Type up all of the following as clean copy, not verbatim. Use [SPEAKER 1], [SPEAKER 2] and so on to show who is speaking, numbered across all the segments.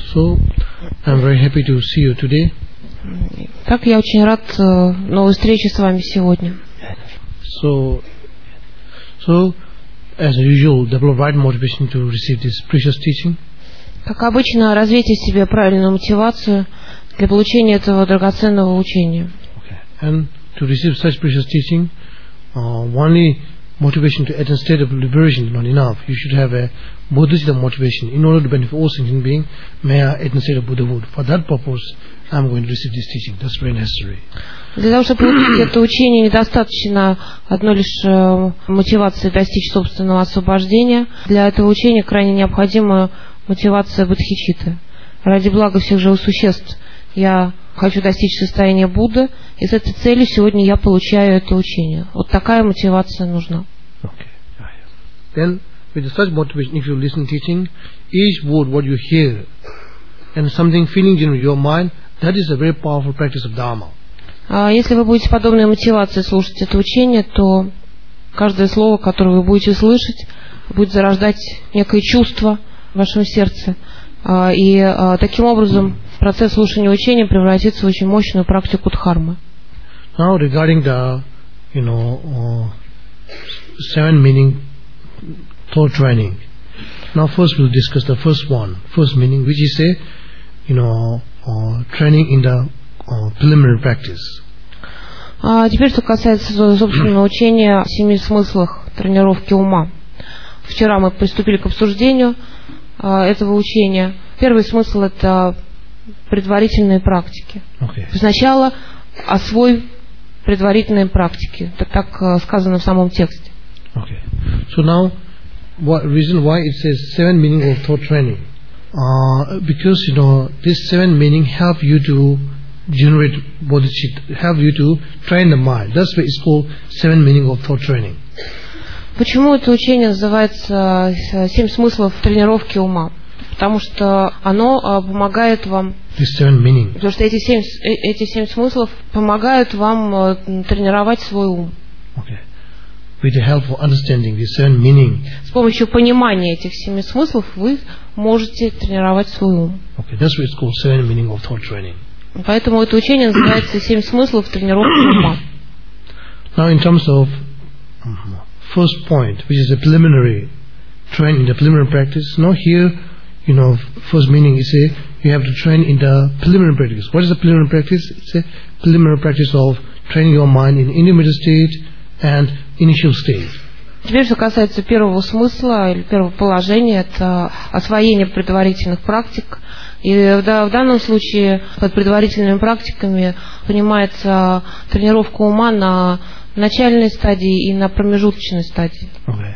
[SPEAKER 1] So, I'm very happy to see you today.
[SPEAKER 2] Так, я очень рад новой встрече с вами сегодня.
[SPEAKER 1] So, as usual, develop right motivation to receive this precious teaching.
[SPEAKER 2] Как обычно, развейте в себе правильную мотивацию для получения этого драгоценного учения.
[SPEAKER 1] Okay. And to receive such precious teaching, only motivation to attain state of liberation is not enough. You should have a bodhicitta motivation in order to benefit all sentient beings. May I attain state of Buddhahood. For that purpose, I am going to receive this teaching. That's very necessary.
[SPEAKER 2] Для того, чтобы получить это учение, недостаточно одной лишь мотивации достичь собственного освобождения. Для этого учения крайне необходима мотивация бодхичитты. Ради блага всех живых существ я хочу достичь состояния Будды, и с этой целью сегодня я получаю это учение. Вот такая мотивация нужна.
[SPEAKER 1] Okay. Then, with such motivation, if you listen teaching, each word what you hear, and something feeling in your mind, that is a very powerful practice of Dharma.
[SPEAKER 2] Если вы будете подобной мотивацией слушать это учение, то каждое слово, которое вы будете слышать, будет зарождать некое чувство в вашем сердце. И таким образом процесс слушания учения превратится в очень мощную практику дхармы.
[SPEAKER 1] Now regarding the, seven meaning thought training. Now first we'll discuss the first one, first meaning, which is training in the preliminary practice.
[SPEAKER 2] Теперь, что касается собственного учения о 7 смыслах тренировки ума. Вчера мы приступили к обсуждению этого учения. Первый смысл – это предварительные практики.
[SPEAKER 1] Okay.
[SPEAKER 2] Сначала освой предварительные практики. Это так сказано в самом тексте.
[SPEAKER 1] Okay. So now, reason why it says 7 meaning of thought training? Because this 7 meaning help you to generate bodhicitta, help you to train the mind. That's why it's called 7 meaning of thought training.
[SPEAKER 2] Почему это учение называется 7 смыслов тренировки ума? Потому что оно помогает вам. Потому что эти 7 смыслов помогают вам тренировать свой ум.
[SPEAKER 1] Okay. With the help of understanding these 7 meaning.
[SPEAKER 2] С помощью понимания этих 7 смыслов вы можете тренировать свой ум.
[SPEAKER 1] Okay, that's why it's called 7 meaning of thought training.
[SPEAKER 2] Поэтому это учение называется 7 смыслов тренировки ума.
[SPEAKER 1] Now in terms of first point, which is a preliminary training in the preliminary practice. Now here, first meaning is you have to train in the preliminary practice. What is the preliminary practice? It's a preliminary practice of training your mind in intermediate state and initial state.
[SPEAKER 2] Теперь, что касается первого смысла или первого положения, это освоение предварительных практик. И в данном случае под предварительными практиками понимается тренировка ума на начальной стадии и на промежуточной стадии.
[SPEAKER 1] Okay.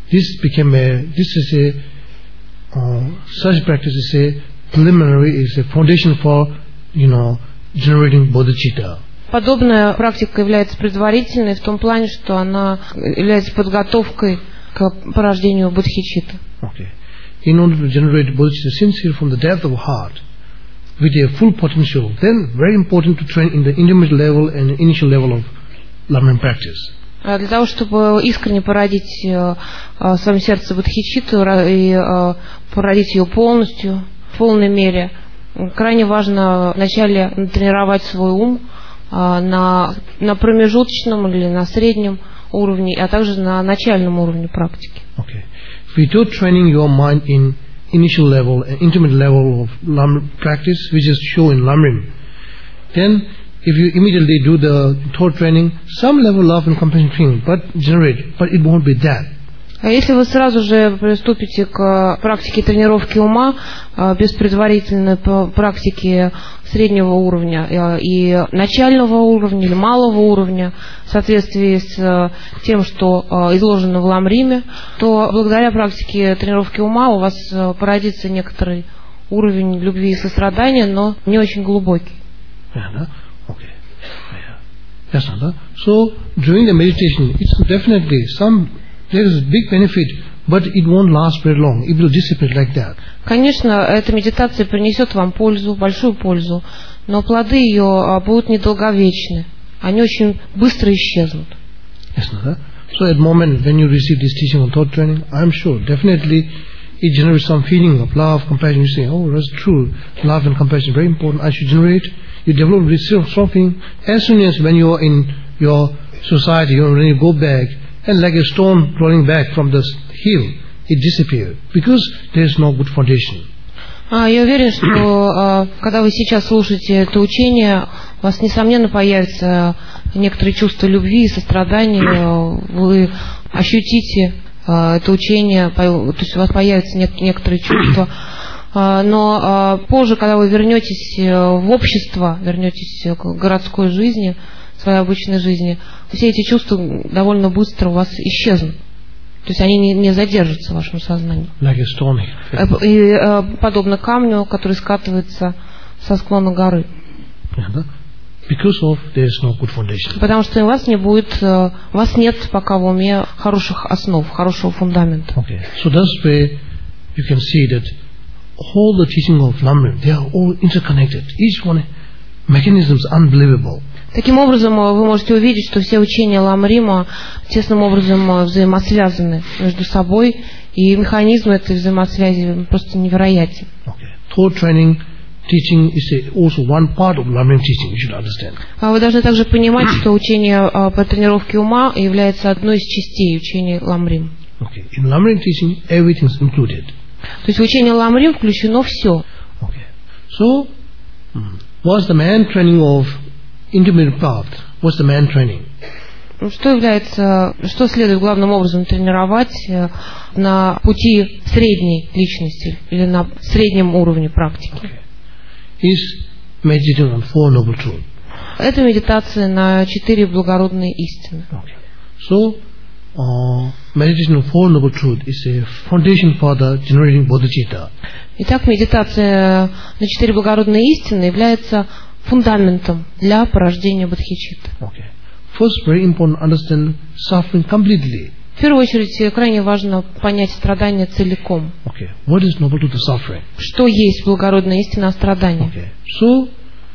[SPEAKER 1] Such practice is a preliminary, is a foundation for, generating bodhicitta.
[SPEAKER 2] Подобная практика является предварительной в том плане, что она является подготовкой к порождению бодхичитты.
[SPEAKER 1] Okay. In order to generate bodhicitta sincere from the depth of heart, with a full potential, then very important to train in the intermediate level and initial level of lamrim practice.
[SPEAKER 2] Для того, чтобы искренне породить в своем сердце бодхичитту и породить ее полностью, в полной мере, крайне важно вначале тренировать свой ум на промежуточном или на среднем уровне, а также на начальном уровне практики.
[SPEAKER 1] Okay. Without training your mind in initial level and intermediate level of lamrim practice, which is shown in lamrim, then if you immediately do the thought training, some level of love and compassion but it won't be that.
[SPEAKER 2] А если вы сразу же приступите к практике тренировки ума без предварительной практики среднего уровня и начального уровня или малого уровня в соответствии с тем, что изложено в ламриме, то благодаря практике тренировки ума у вас породится некоторый уровень любви и сострадания, но не очень глубокий.
[SPEAKER 1] Okay. Yes, so during the meditation, it's definitely there is big benefit, but it won't last very long. It will dissipate like that.
[SPEAKER 2] Конечно, эта медитация принесет вам пользу, большую пользу, но плоды ее будут недолговечны. Они очень быстро исчезнут.
[SPEAKER 1] Yes, so at the moment when you receive this teaching on thought training, I am sure definitely it generates some feeling of love, compassion. You say, oh, that's true. Love and compassion is very important. I should generate. You develop this strong feeling. As soon as when you are in your society, when you go back, and like a stone rolling back from the hill, it disappears because there is no good foundation.
[SPEAKER 2] Я уверен, что когда вы сейчас слушаете это учение, у вас, несомненно, появятся некоторые чувства любви и сострадания, вы ощутите это учение, то есть у вас появятся некоторые чувства. Но позже, когда вы вернетесь в общество, вернетесь к городской жизни, своей обычной жизни, все эти чувства довольно быстро у вас исчезнут. То есть они не задержатся в вашем сознании.
[SPEAKER 1] Like a stone.
[SPEAKER 2] И подобно камню, который скатывается со склона горы.
[SPEAKER 1] Because of there is no good foundation.
[SPEAKER 2] Потому что у вас не будет, у вас нет пока в уме хороших основ, хорошего фундамента.
[SPEAKER 1] Okay. So that's where you can see that all the teaching of Lamrim, they are all interconnected. Each one mechanism is unbelievable.
[SPEAKER 2] Таким образом, вы можете увидеть, что все учения Ламрима тесным образом взаимосвязаны между собой, и механизм этой взаимосвязи просто невероятен.
[SPEAKER 1] Okay. Thought training teaching is also one part of Lamrim teaching. You should understand.
[SPEAKER 2] Вы должны также понимать, что учение по тренировке ума является одной из частей учения Ламрим.
[SPEAKER 1] Okay. In Lamrim teaching, everything is included.
[SPEAKER 2] То есть в учение Ламрим включено все.
[SPEAKER 1] Okay. So, what's the main training of intermediate path? What's the main training?
[SPEAKER 2] Что следует главным образом тренировать на пути средней личности или на среднем уровне практики?
[SPEAKER 1] Okay. Is meditating on Four Noble Truths.
[SPEAKER 2] Это медитация на 4 благородные истины.
[SPEAKER 1] Okay. So, meditation on Four Noble Truths is a foundation for the generating bodhicitta.
[SPEAKER 2] Итак, медитация на 4 благородные истины является фундаментом для порождения бодхичитты.
[SPEAKER 1] Okay. First, very important, understand suffering completely.
[SPEAKER 2] В первую очередь, крайне важно понять страдания целиком.
[SPEAKER 1] Okay. What is noble truth of suffering?
[SPEAKER 2] Что есть благородная истина о страдании?
[SPEAKER 1] Okay. So,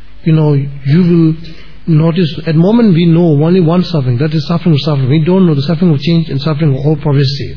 [SPEAKER 1] you will notice at the moment we know only one suffering, that is suffering of suffering. We don't know the suffering of change and suffering of all progressive.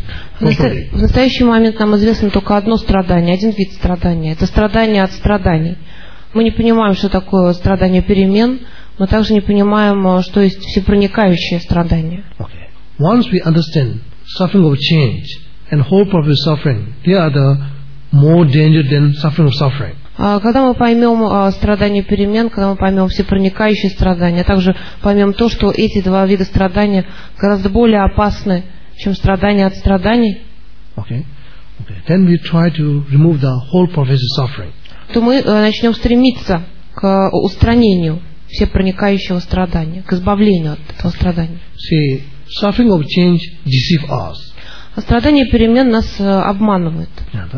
[SPEAKER 2] В настоящий момент нам известно только одно страдание, один вид страдания. Это страдание от страданий. Мы не понимаем, что такое страдание перемен, мы также не понимаем, что есть всепроникающее страдание.
[SPEAKER 1] Okay. Once we understand suffering of change and whole progressive suffering, they are the more danger than suffering of suffering.
[SPEAKER 2] Когда мы поймем страдание перемен, когда мы поймем всепроникающее страдание, а также поймем то, что эти два вида страдания гораздо более опасны, чем страдания от страданий,
[SPEAKER 1] okay. Then we try to remove the whole progressive suffering.
[SPEAKER 2] То мы начнем стремиться к устранению всепроникающего страдания, к избавлению от этого страдания.
[SPEAKER 1] See, suffering of change deceives us.
[SPEAKER 2] Страдание перемен нас обманывает.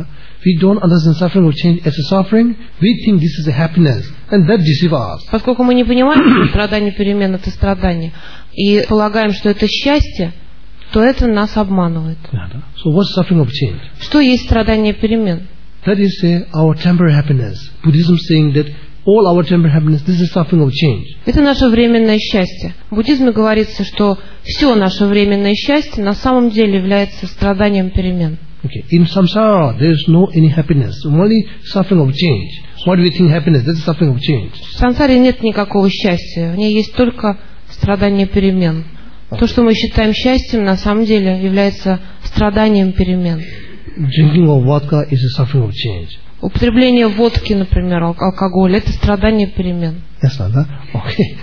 [SPEAKER 1] We don't understand suffering of change as a suffering. We think this is a happiness, and that deceives us.
[SPEAKER 2] Поскольку мы не понимаем, что страдание перемен это страдание, и полагаем, что это счастье, то это нас обманывает.
[SPEAKER 1] So what's suffering of change?
[SPEAKER 2] Что есть страдание перемен?
[SPEAKER 1] That is our temporary happiness. Buddhism saying that all our temporary happiness, this is suffering of change.
[SPEAKER 2] Это наше временное счастье. В буддизме говорится, что все наше временное счастье на самом деле является страданием перемен.
[SPEAKER 1] Okay. In samsara, there is no any happiness, only suffering of change. What we think happiness, that is suffering of change.
[SPEAKER 2] В сансаре нет никакого счастья, в ней есть только страдание перемен. То, что мы считаем счастьем, на самом деле является страданием перемен.
[SPEAKER 1] Drinking of vodka is a suffering of change.
[SPEAKER 2] Употребление водки, например, алкоголя, это страдание перемен.
[SPEAKER 1] Yes, okay.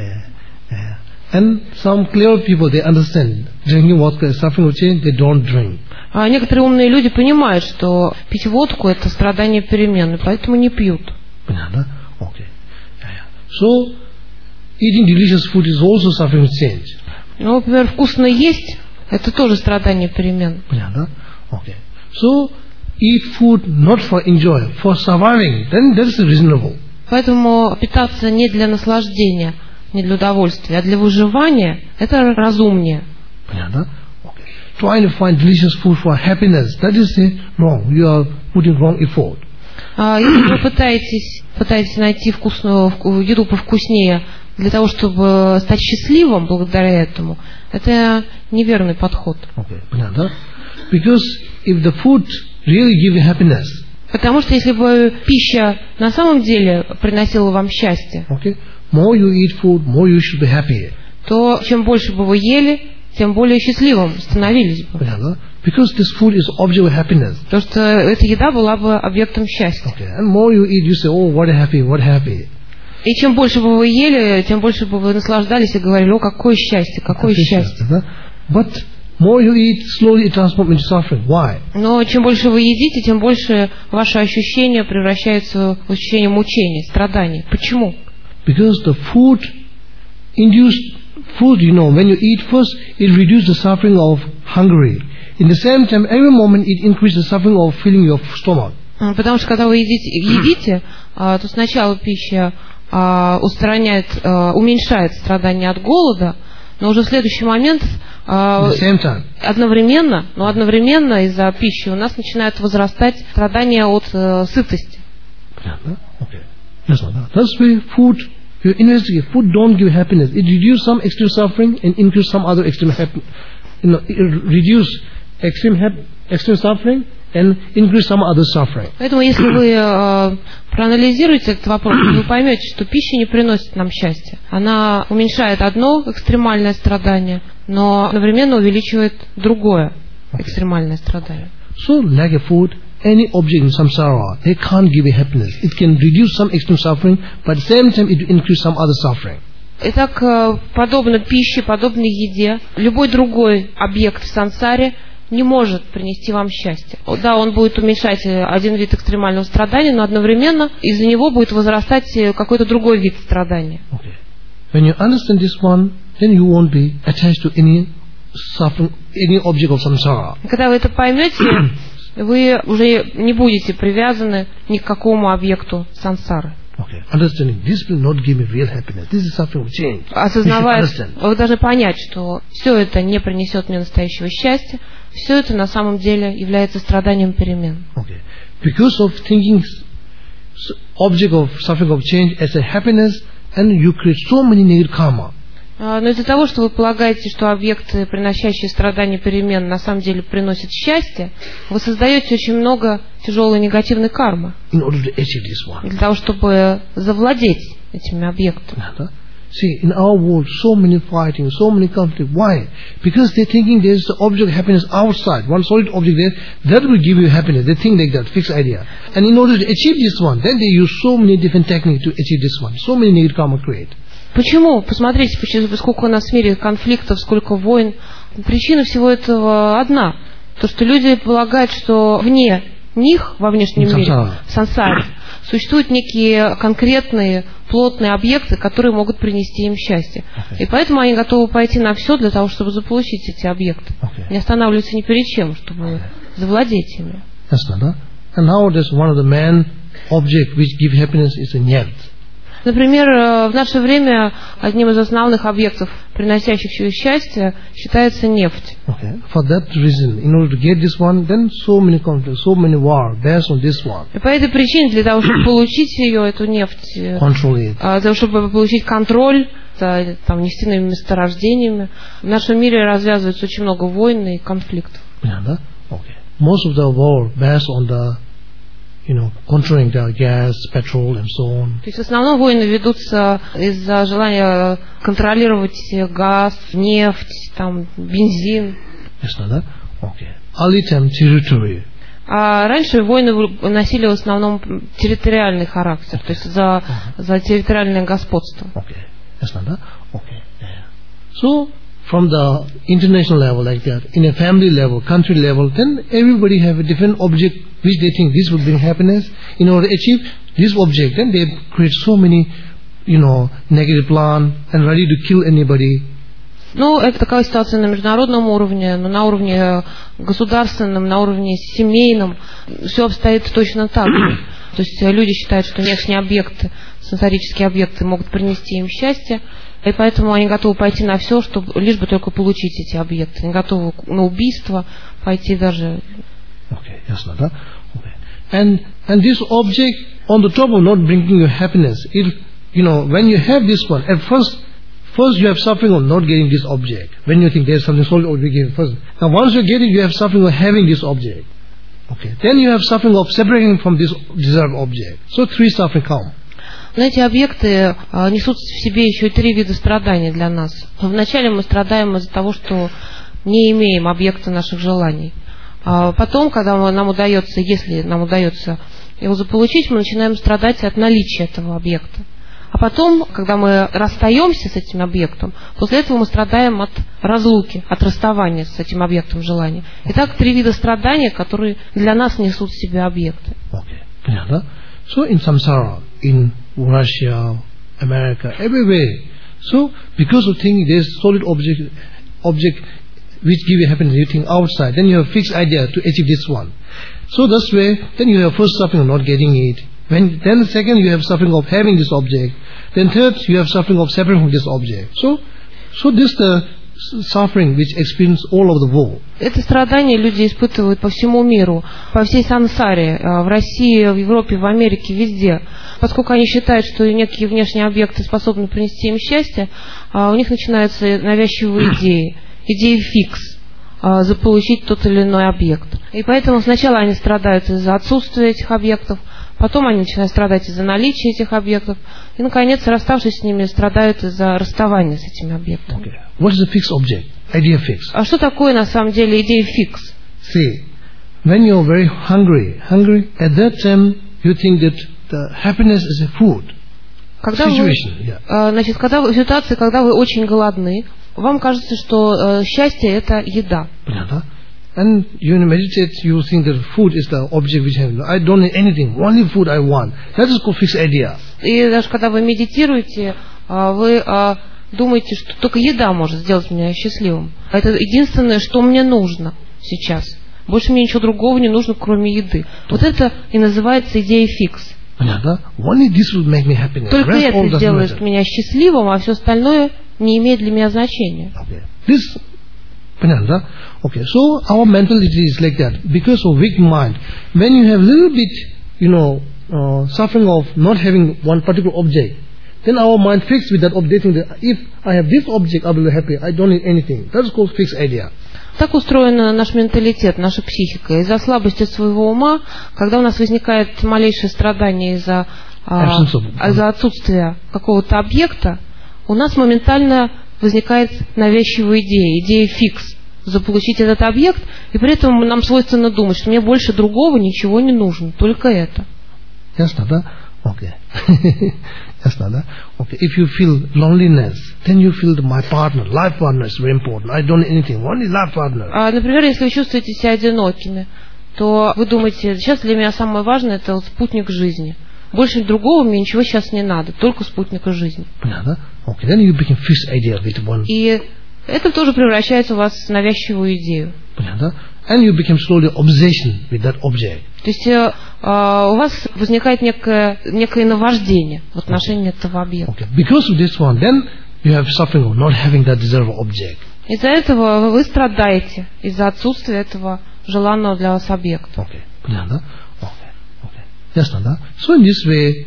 [SPEAKER 1] And some clever people, they understand drinking vodka is suffering of change, they don't drink.
[SPEAKER 2] А некоторые умные люди понимают, что пить водку это страдание перемен, и поэтому не пьют.
[SPEAKER 1] Okay. So, eating delicious food is also suffering of change.
[SPEAKER 2] Ну, например, вкусно есть, это тоже страдание перемен.
[SPEAKER 1] Okay. So, eat food not for enjoy, for surviving, then that is reasonable.
[SPEAKER 2] Поэтому питаться не для наслаждения, не для удовольствия, а для выживания, это разумнее.
[SPEAKER 1] Trying to find delicious food for happiness, that is wrong. You are putting wrong effort.
[SPEAKER 2] Если вы пытаетесь найти вкусную еду повкуснее для того, чтобы стать счастливым благодаря этому, это неверный подход.
[SPEAKER 1] Okay. Because if the food really give you happiness,
[SPEAKER 2] Потому что если бы пища на самом деле приносила вам счастье,
[SPEAKER 1] okay, more you eat food, more you should be happy.
[SPEAKER 2] то чем больше бы вы ели, тем более счастливым становились бы.
[SPEAKER 1] Because this food is object of happiness.
[SPEAKER 2] Потому что эта еда была бы объектом счастья.
[SPEAKER 1] Okay. And more you eat, you say, oh, what happy, what happy.
[SPEAKER 2] И чем больше бы вы ели, тем больше бы вы наслаждались и говорили, о, какое счастье, какое счастье.
[SPEAKER 1] But more you eat, slowly it transforms into suffering. Why?
[SPEAKER 2] Но чем больше вы едите, тем больше ваши ощущения превращаются в ощущение мучений, страданий. Почему?
[SPEAKER 1] Because the food induced food, when you eat first, it reduces the suffering of hunger. In the same time, every moment it increases the suffering of filling your stomach.
[SPEAKER 2] Потому что когда вы едите, то сначала пища уменьшает страдания от голода, но уже в следующий момент одновременно из-за пищи у нас начинают возрастать страдания от сытости.
[SPEAKER 1] That's why food, you investigate, food don't give happiness. It reduces some extreme suffering and increase some other extreme happiness. It reduce extreme suffering and increase some other suffering.
[SPEAKER 2] Поэтому, если вы проанализируете этот вопрос, вы поймете, что пища не приносит нам счастья. Она уменьшает одно экстремальное страдание, но одновременно увеличивает другое экстремальное страдание.
[SPEAKER 1] So, like a food, any object in samsara, they can't give you happiness. It can reduce some extreme suffering, but at the same time it increase some other suffering.
[SPEAKER 2] Итак, подобно пище, подобно еде, любой другой объект в сансаре не может принести вам счастье. Да, он будет уменьшать один вид экстремального страдания, но одновременно из-за него будет возрастать какой-то другой вид страдания.
[SPEAKER 1] Okay. When you understand this one, then you won't be attached to any suffering, any object of samsara.
[SPEAKER 2] Когда вы это поймете, вы уже не будете привязаны ни к какому объекту сансары.
[SPEAKER 1] Okay. Understanding this will not give me real happiness. This is suffering of change.
[SPEAKER 2] Осознавая, вы должны понять, что все это не принесет мне настоящего счастья, все это на самом деле является страданием перемен.
[SPEAKER 1] Okay. Because of thinking object of suffering of change as a happiness, and you create so many negative karma.
[SPEAKER 2] Но из-за того, что вы полагаете, что объекты, приносящие страдания перемен, на самом деле приносят счастье, вы создаете очень много тяжелой негативной кармы. Для того, чтобы завладеть этими объектами.
[SPEAKER 1] See, in our world, so many fighting, so many conflict. Why? Because they're thinking there's the object of happiness outside, one solid object there, that will give you happiness. They think like that, fixed idea. And in order to achieve this one, then they use so many different techniques to achieve this one. So many negative karma create.
[SPEAKER 2] Почему? Посмотрите, сколько у нас в мире конфликтов, сколько войн. Причина всего этого одна. То, что люди полагают, что вне них, во внешнем мире, в сансаре, существуют некие конкретные, плотные объекты, которые могут принести им счастье. И поэтому они готовы пойти на все для того, чтобы заполучить эти объекты. Не останавливаются ни перед чем, чтобы завладеть ими.
[SPEAKER 1] And nowadays one of the main object which give happiness is a neft.
[SPEAKER 2] Например, в наше время одним из основных объектов, приносящих счастье, считается нефть.
[SPEAKER 1] Okay. For that reason, in order to get this one, then so many conflicts, so many wars based on this one.
[SPEAKER 2] И по этой причине, для того, чтобы получить ее, эту нефть, для того, чтобы получить контроль за нефтяными месторождениями, в нашем мире развязывается очень много войн и конфликтов.
[SPEAKER 1] Yeah, okay. Most of the war based on the controlling the gas, petrol and so on.
[SPEAKER 2] То есть в основном войны ведутся из-за желания контролировать газ, нефть, бензин.
[SPEAKER 1] Yes, okay. Early time territory.
[SPEAKER 2] А раньше войны носили в основном территориальный характер, то есть за территориальное господство.
[SPEAKER 1] Okay. Yes, okay. Yeah. So from the international level like that, in a family level, country level, then everybody have a different object which they think this will bring happiness. In order to achieve this object, then they create so many, negative plan and ready to kill anybody.
[SPEAKER 2] Это такая ситуация на международном уровне, но на уровне государственном, на уровне семейном все обстоит точно так же. То есть люди считают, что внешние объекты, сенсорические объекты могут принести им счастье, и поэтому они готовы пойти на все, чтобы лишь бы только получить эти объекты. Они готовы на убийство пойти даже.
[SPEAKER 1] Okay, yes, okay. And this object on the top of not bringing you happiness, when you have this one, at first you have suffering of not getting this object. When you think there's something solid object first. Now once you get it, you have suffering of having this object. Okay. Then you have suffering of separating from this desired object. So three suffering come.
[SPEAKER 2] Но эти объекты несут в себе еще и три вида страданий для нас. Вначале мы страдаем из-за того, что не имеем объекта наших желаний. А потом, когда нам удается, если нам удается его заполучить, мы начинаем страдать от наличия этого объекта. А потом, когда мы расстаемся с этим объектом, после этого мы страдаем от разлуки, от расставания с этим объектом желания. Итак, три вида страданий, которые для нас несут в себе объекты.
[SPEAKER 1] Okay. So in samsara, in Russia, America, everywhere. So because of thinking there's solid object which give you happiness, you think outside, then you have fixed idea to achieve this one. So this way, then you have first suffering of not getting it. Then second, you have suffering of having this object. Then third, you have suffering of separating from this object. So this the suffering which experience all over the world.
[SPEAKER 2] Это страдания люди испытывают по всему миру, по всей сансаре, в России, в Европе, в Америке, везде. Поскольку они считают, что некие внешние объекты способны принести им счастье, у них начинаются навязчивые идеи фикс, заполучить тот или иной объект. И поэтому сначала они страдают из-за отсутствия этих объектов, потом они начинают страдать из-за наличия этих объектов, и, наконец, расставшись с ними, страдают из-за расставания с этими объектами.
[SPEAKER 1] Okay. What is a fixed object? Idea fix.
[SPEAKER 2] А что такое, на самом деле, идея фикс?
[SPEAKER 1] See, when you are very hungry, at that time you think that the happiness is a food.
[SPEAKER 2] Когда в ситуации, когда вы очень голодны, вам кажется, что счастье – это еда.
[SPEAKER 1] And you meditate, you think that food is the object which I don't need anything, only food I want. That is called fixed idea.
[SPEAKER 2] И даже когда вы медитируете, вы думаете, что только еда может сделать меня счастливым. Это единственное, что мне нужно сейчас. Больше мне ничего другого не нужно, кроме еды. Вот это и называется идея фикс. Только это сделает меня счастливым, а все остальное не имеет для меня значения.
[SPEAKER 1] Okay, so our mentality is like that. Because of weak mind, when you have little bit, suffering of not having one particular object, then our mind fixed with that object, that if I have this object, I will be happy. I don't need anything. That's called fixed idea.
[SPEAKER 2] Так устроен наш менталитет, наша психика. Из-за слабости своего ума, когда у нас возникает малейшее страдание из-за отсутствия какого-то объекта, у нас моментально возникает навязчивая идея фикс, заполучить этот объект, и при этом нам свойственно думать, что мне больше другого ничего не нужно, только это.
[SPEAKER 1] Ясно, да? Okay. Ясно, да? Okay. If you feel loneliness, then you feel that my partner, life partner is very important. I don't need anything, only life partner.
[SPEAKER 2] Например, если вы чувствуете себя одинокими, то вы думаете, сейчас для меня самое важное – это вот спутник жизни. Больше другого мне ничего сейчас не надо, только спутника жизни.
[SPEAKER 1] Понятно? Okay. Then you become fixed idea with one.
[SPEAKER 2] И это тоже превращается у вас в навязчивую идею.
[SPEAKER 1] Понятно? And you become slowly obsession with that object.
[SPEAKER 2] То есть у вас возникает некое наваждение в отношении этого объекта.
[SPEAKER 1] Okay. Because of this one, then you have suffering of not having that desirable object.
[SPEAKER 2] Из-за этого вы страдаете из-за отсутствия этого желанного для вас объекта.
[SPEAKER 1] Okay. Понятно? Okay. Ясно, да? So in this way,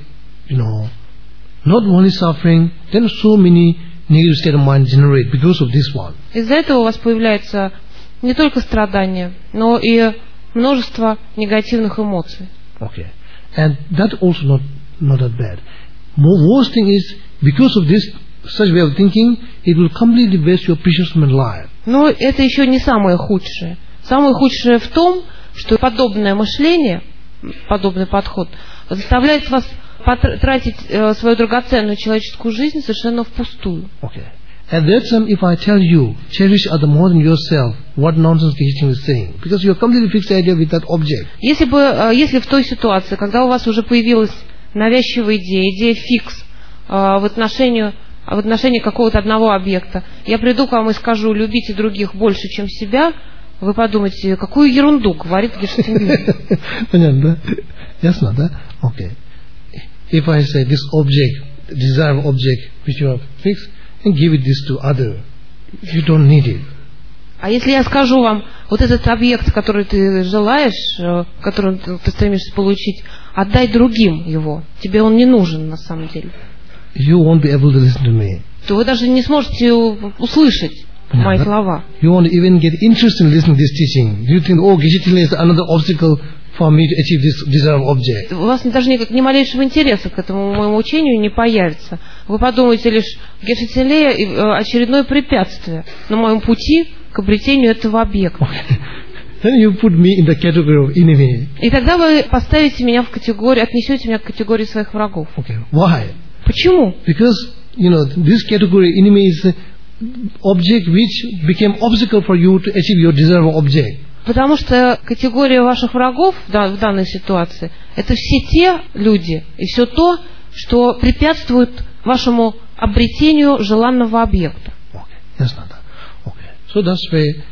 [SPEAKER 1] not only suffering, then so many negative state of mind generate because of this one.
[SPEAKER 2] Из-за этого у вас появляется не только страдания, но и множество негативных эмоций.
[SPEAKER 1] Okay. And that also not that bad. Worst thing is, because of this such way of thinking, it will completely waste your precious human life.
[SPEAKER 2] Но это еще не самое худшее. Самое худшее в том, что подобное мышление, подобный подход заставляет вас тратить свою драгоценную человеческую жизнь совершенно впустую.
[SPEAKER 1] Okay. At that time, if I tell you, cherish other more than yourself, what nonsense teaching is saying? Because you are completely fixed idea with that object.
[SPEAKER 2] Если в той ситуации, когда у вас уже появилась навязчивая идея фикс в отношении какого-то одного объекта, я приду к вам и скажу, любите других больше, чем себя, вы подумаете, какую ерунду говорит Герштейн.
[SPEAKER 1] Понятно, да? Ясно, да? Okay. If I say this object, desirable object, which you have fixed, and give it this to other, you don't need it.
[SPEAKER 2] А если я скажу вам, вот этот объект, который ты желаешь, который ты стремишься получить, отдай другим его, тебе он не нужен на самом деле.
[SPEAKER 1] You won't be able to listen to me.
[SPEAKER 2] То вы даже не сможете услышать мои слова.
[SPEAKER 1] You won't even get interest in listening to this teaching. You think, oh, Geshe-Tila is another obstacle for me to achieve this desired object.
[SPEAKER 2] У вас даже ни малейшего интереса к этому моему учению не появится. Вы подумаете лишь, Geshe-Tila очередное препятствие на моем пути к обретению этого объекта.
[SPEAKER 1] Then you put me in the category of enemy.
[SPEAKER 2] И тогда вы поставите меня в категорию, отнесете меня к категории своих врагов.
[SPEAKER 1] Okay, why?
[SPEAKER 2] Почему?
[SPEAKER 1] Because, this category enemy is object which became obstacle for you to achieve your desired object.
[SPEAKER 2] Потому что категория ваших врагов в данной ситуации — это все те люди и все то, что препятствует вашему обретению желанного объекта.
[SPEAKER 1] Okay, that's not that. Okay, so that's why,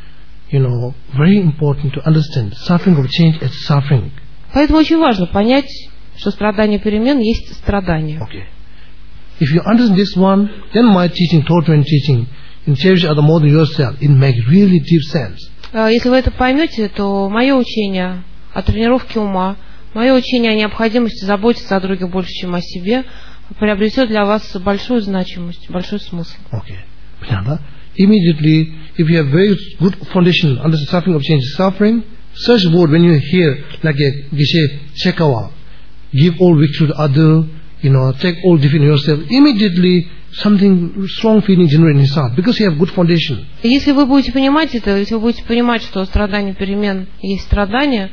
[SPEAKER 1] very important to understand suffering of change as suffering.
[SPEAKER 2] Поэтому очень важно понять, что страдание перемен есть страдание.
[SPEAKER 1] Okay. If you understand this one, then my teaching, Totman teaching, in cherish other more than yourself, it makes really deep sense.
[SPEAKER 2] Если вы это поймете, то мое учение о тренировке ума, мое учение о необходимости заботиться о друге больше, чем о себе, приобретет для вас большую значимость, большой смысл.
[SPEAKER 1] Okay. Immediately, if you have very good foundation under the suffering of change, suffering, such word when you hear, like a Geshe Chekawa, give all victory to other, take all defeat in yourself, immediately something strong feeling generated in his heart, because you have good foundation.
[SPEAKER 2] Если вы будете понимать это, если вы будете понимать, что страдание перемен есть страдание,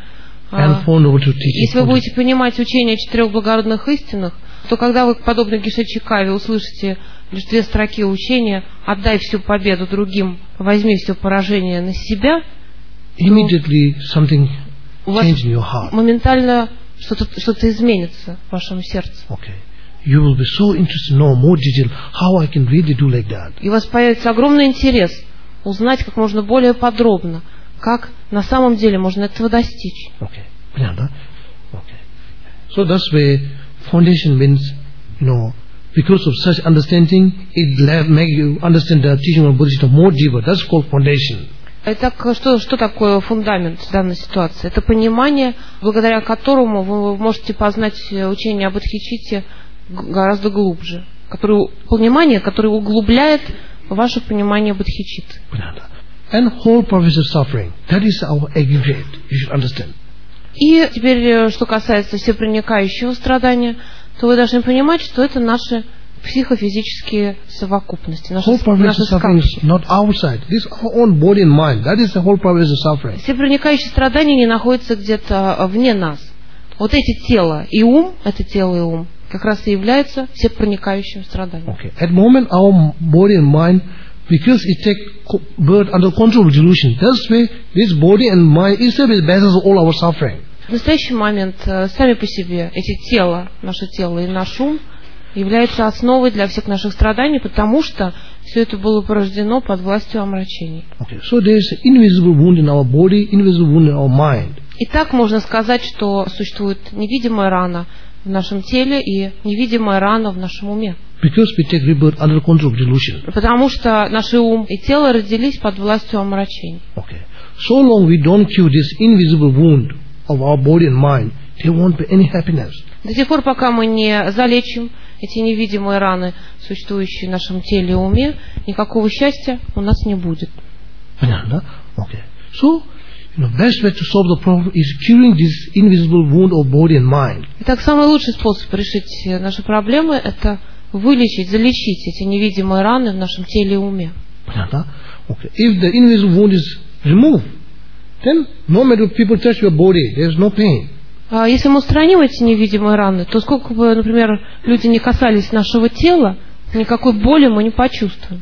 [SPEAKER 2] если вы будете понимать учение о 4 благородных истинах, то когда вы, подобно Геше Чекаве, услышите лишь 2 строки учения: «Отдай всю победу другим, возьми все поражение на себя»,
[SPEAKER 1] immediately something changed in your heart.
[SPEAKER 2] Моментально что-то изменится в вашем сердце.
[SPEAKER 1] Okay. You will be so interested to know more detail how I can really do like that.
[SPEAKER 2] И у вас появится огромный интерес узнать как можно более подробно, как на самом деле можно этого достичь.
[SPEAKER 1] Okay. Okay. So that's why foundation means, because of such understanding, it make you understand the teaching of Buddhism more deeper. That's called foundation.
[SPEAKER 2] Итак, что такое фундамент в данной ситуации? Это понимание, благодаря которому вы можете познать учение об Бодхичитте гораздо глубже. Понимание, которое углубляет ваше понимание Бодхичитты.
[SPEAKER 1] And whole purpose of suffering, that is our aggregate, you should understand.
[SPEAKER 2] И теперь, что касается всепроникающего страдания, то вы должны понимать, что это наши психофизические совокупности, наши сказки.
[SPEAKER 1] Not outside. This our own body and mind. That is the whole purpose of suffering.
[SPEAKER 2] Всепроникающее страдание не находится где-то вне нас. Вот эти тело и ум, как раз и являются всепроникающим страданием.
[SPEAKER 1] Okay. At the moment, our body and mind, because it takes birth under control of delusion, that's why this body and mind itself is basis of all our suffering.
[SPEAKER 2] В настоящий момент сами по себе наше тело и наш ум являются основой для всех наших страданий, потому что все это было порождено под властью омрачений.
[SPEAKER 1] Okay. So there is an invisible wound in our body, invisible wound in our mind.
[SPEAKER 2] И так можно сказать, что существует невидимая рана в нашем теле и невидимая рана в нашем уме.
[SPEAKER 1] Because we take rebirth under control of delusion.
[SPEAKER 2] Потому что наши ум и тело родились под властью омрачений.
[SPEAKER 1] Okay. So long we don't cure this invisible wound of our body and mind, there won't be any happiness.
[SPEAKER 2] До тех пор, пока мы не залечим эти невидимые раны, существующие в нашем теле и уме, никакого счастья у нас не будет.
[SPEAKER 1] Okay. So, best way to solve the problem is curing this invisible wound of body and mind.
[SPEAKER 2] Итак, самый лучший способ решить наши проблемы – это вылечить, залечить эти невидимые раны в нашем теле и уме.
[SPEAKER 1] Okay. If the invisible wound is removed, then no matter people touch your body, there is no pain.
[SPEAKER 2] Если мы устраним эти невидимые раны, то сколько бы, например, люди не касались нашего тела, никакой боли мы не почувствуем.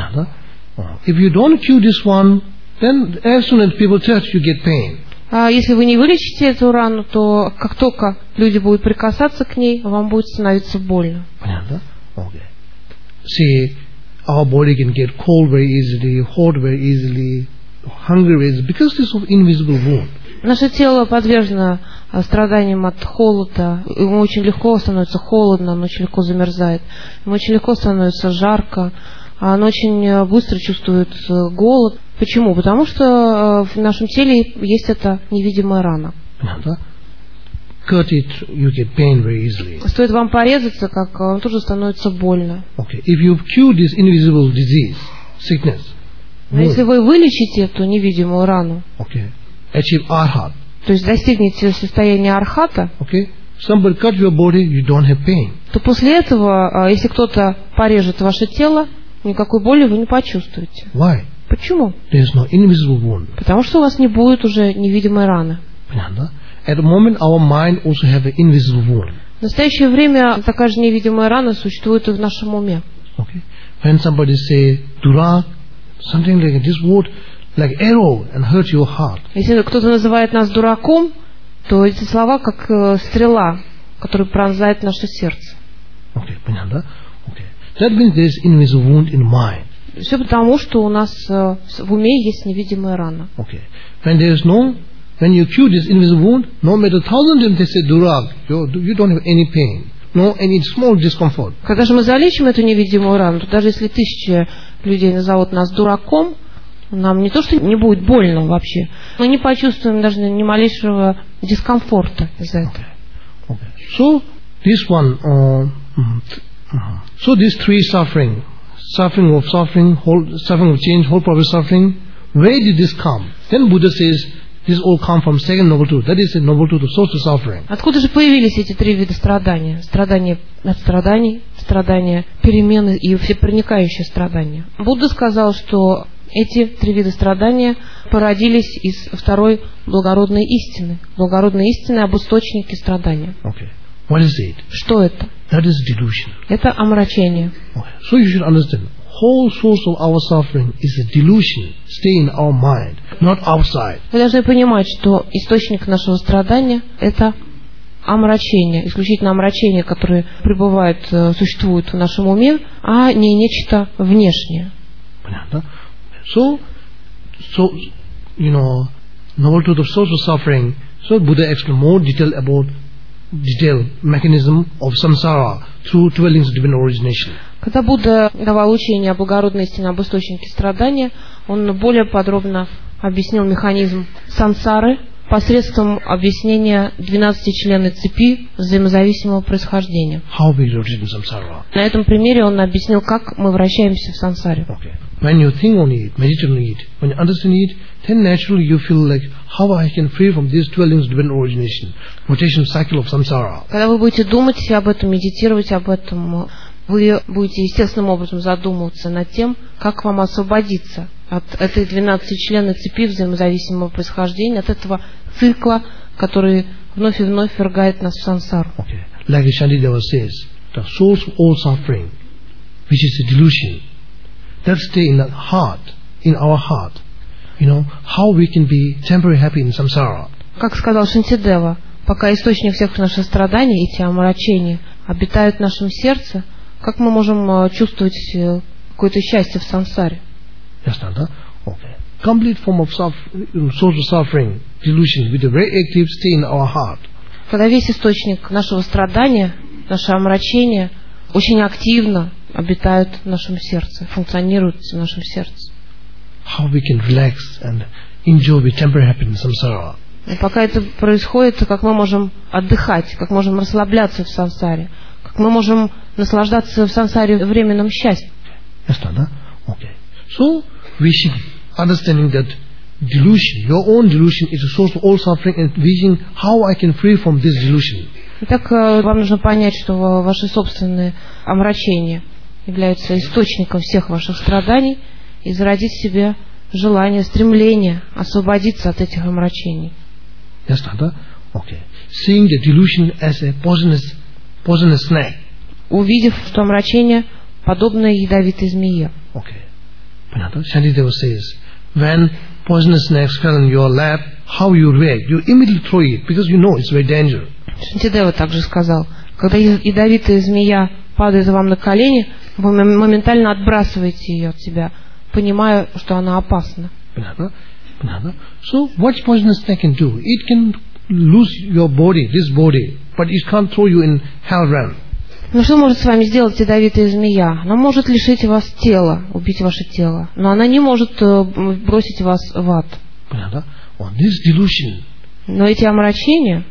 [SPEAKER 1] If you don't cure this one, then as soon as people touch, you get pain.
[SPEAKER 2] Если вы не вылечите эту рану, то как только люди будут прикасаться к ней, вам будет становиться больно.
[SPEAKER 1] Okay. See, our body can get cold very easily, hot very easily, hungry very easily, because this is invisible wound.
[SPEAKER 2] Наше тело подвержено страданиям от холода. Ему очень легко становится холодно, оно очень легко замерзает. Ему очень легко становится жарко. Оно очень быстро чувствует голод. Почему? Потому что в нашем теле есть эта невидимая рана.
[SPEAKER 1] Cut it, you get pain very easily.
[SPEAKER 2] Стоит вам порезаться, как вам тоже становится больно.
[SPEAKER 1] Okay. If you cure this invisible disease, sickness,
[SPEAKER 2] Но если вы вылечите эту невидимую рану,
[SPEAKER 1] okay, achieve arhat,
[SPEAKER 2] то есть достигнете состояния архата,
[SPEAKER 1] okay, somebody cut your body, you don't have pain.
[SPEAKER 2] то после этого, если кто-то порежет ваше тело, никакой боли вы не почувствуете.
[SPEAKER 1] Why?
[SPEAKER 2] Почему?
[SPEAKER 1] There is no invisible wound.
[SPEAKER 2] Потому что у вас не будет уже невидимой раны.
[SPEAKER 1] At the moment, our mind also have an invisible wound.
[SPEAKER 2] В настоящее время такая же невидимая рана существует и в нашем уме.
[SPEAKER 1] Okay. When somebody say durag, something like this word, like arrow, and hurt your heart.
[SPEAKER 2] Если кто-то называет нас дураком, то эти слова как стрела, которая пронзает наше сердце.
[SPEAKER 1] Okay, okay. That means there is invisible wound in mind.
[SPEAKER 2] Все потому, что у нас в уме есть невидимая рана.
[SPEAKER 1] Okay. When you cure this invisible wound, no matter 1,000 times they say durag, you don't have any pain, no any small discomfort.
[SPEAKER 2] Когда же мы залечим эту невидимую рану, то даже если 1000 людей назовут нас дураком, нам не то, что не будет больно вообще, мы не почувствуем даже ни малейшего дискомфорта из-за этого.
[SPEAKER 1] Okay. So this one, so these three suffering of change, whole purpose suffering, where did this come? Then Buddha says, this all come from second noble truth. That is the noble truth of source of suffering.
[SPEAKER 2] Откуда же появились эти три вида страдания? Страдания от страданий, страдания перемены и всепроникающее страдание. Будда сказал, что эти три вида страдания породились из второй благородной истины. Благородной истины об источнике страдания.
[SPEAKER 1] Okay. What is it?
[SPEAKER 2] Что это?
[SPEAKER 1] That is delusion.
[SPEAKER 2] Это омрачение.
[SPEAKER 1] Okay. So you should understand. Whole source of our suffering is a delusion, stay in our mind, not outside.
[SPEAKER 2] Вы должны понимать, что источник нашего страдания – это омрачение, исключительно омрачение, которое пребывает, существует в нашем уме, а не нечто внешнее.
[SPEAKER 1] So noble truth of source of suffering. So Buddha explained more detail about detailed mechanism of samsara through 12 links of divine origination.
[SPEAKER 2] Когда Будда давал учение о благородной истине, об источнике страдания, он более подробно объяснил механизм сансары посредством объяснения 12-членной цепи взаимозависимого происхождения.
[SPEAKER 1] How we rotate in samsara.
[SPEAKER 2] На этом примере он объяснил, как мы вращаемся в сансаре.
[SPEAKER 1] Okay. When you think on it, meditate on it, when you understand it, then naturally you feel like how I can free from these 12 links of divine origination, rotation cycle of samsara.
[SPEAKER 2] Когда вы будете думать об этом, медитировать об этом, вы будете естественным образом задумываться над тем, как вам освободиться от этой 12-членной цепи взаимозависимого происхождения, от этого цикла, который вновь и вновь ввергает нас в сансару.
[SPEAKER 1] Okay. Like Shantideva says, the source of all suffering, which is a delusion, that stay in the heart, in our heart. How we can be temporarily happy in samsara.
[SPEAKER 2] Как сказал Шантидева, пока источник всех наших страданий, эти омрачения, обитают в нашем сердце, как мы можем чувствовать какое-то счастье в сансаре?
[SPEAKER 1] Okay. Complete form of source of suffering, delusion, with a very active stay in our heart.
[SPEAKER 2] Когда весь источник нашего страдания, наше омрачение, очень активно обитают в нашем сердце, функционируют в нашем сердце.
[SPEAKER 1] How we can relax and enjoy the temporary happiness in samsara.
[SPEAKER 2] И пока это происходит, как мы можем отдыхать, как можем расслабляться в сансаре, как мы можем наслаждаться в сансаре временным счастьем.
[SPEAKER 1] Okay. So we should understanding that delusion, your own delusion, is a source of all suffering, and wishing how I can free from this delusion.
[SPEAKER 2] Итак, вам нужно понять, что ваши собственные омрачения являются источником всех ваших страданий, и зародить в себе желание, стремление освободиться от этих омрачений.
[SPEAKER 1] Okay. Seeing the delusion as a poisonous snake.
[SPEAKER 2] Увидев, что омрачение подобно ядовитой змее.
[SPEAKER 1] Okay. Shantideva says, when poisonous snakes fell in your lap, how you react? You immediately throw it because you know it's very dangerous.
[SPEAKER 2] Шантидева также сказал, когда ядовитая змея падает вам на колени, вы моментально отбрасываете ее от себя, понимая, что она опасна.
[SPEAKER 1] So what poisonous snake can do? It can lose your body, this body, but it can't throw you in hell realm.
[SPEAKER 2] Ну что может с вами сделать ядовитая змея? Она может лишить вас тела, убить ваше тело, но она не может бросить вас в ад.
[SPEAKER 1] This delusion,
[SPEAKER 2] но эти омрачения,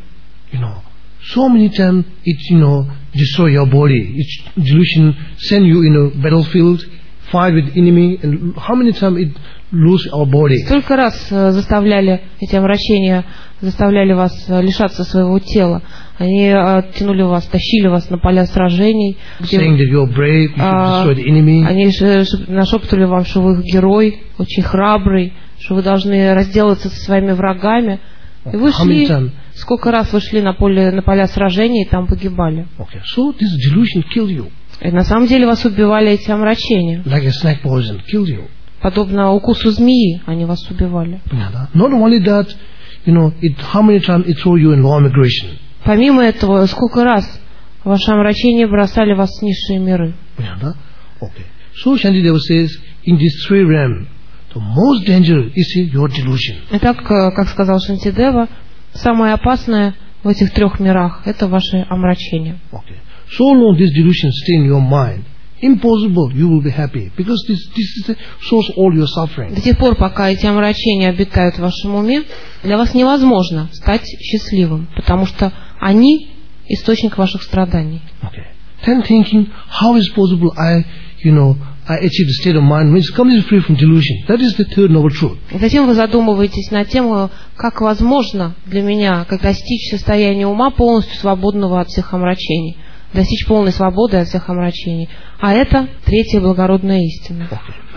[SPEAKER 1] so many times it destroy your body. Its delusion send you in a battlefield, fight with enemy, and how many times it lose our body.
[SPEAKER 2] Сколько раз заставляли эти омрачения, заставляли вас лишаться своего тела. Они тянули вас, тащили вас на поля сражений, где
[SPEAKER 1] Saying that you are brave, you should destroy the enemy.
[SPEAKER 2] они нашептывали вам, что вы герой, очень храбрый, что вы должны разделаться со своими врагами. И вы шли, сколько раз вы шли на поля сражений и там погибали.
[SPEAKER 1] Okay, so this delusion killed you.
[SPEAKER 2] И на самом деле вас убивали эти омрачения.
[SPEAKER 1] Like a snake poison killed you.
[SPEAKER 2] Подобно укусу змеи они вас убивали.
[SPEAKER 1] Not only that, how many times it threw you in law migration.
[SPEAKER 2] Помимо этого, сколько раз ваши омрачения бросали вас в низшие миры.
[SPEAKER 1] Okay. So Shantideva says, in these three realms, the most dangerous is your delusion.
[SPEAKER 2] Итак, как сказал Шантидева, самое опасное в этих трех мирах – это ваши омрачения.
[SPEAKER 1] Okay. So long this delusion stay in your mind, impossible you will be happy, because this is the source of all your suffering.
[SPEAKER 2] До тех пор, пока эти омрачения обитают в вашем уме, для вас невозможно стать счастливым, потому что они – источник ваших страданий.
[SPEAKER 1] Okay. Then thinking, how is possible I achieve the state of mind which is completely free from delusion. That is the third noble truth.
[SPEAKER 2] Затем вы задумываетесь на тему, как возможно для меня, как достичь состояния ума полностью свободного от всех омрачений, достичь полной свободы от всех омрачений. А это третья благородная истина.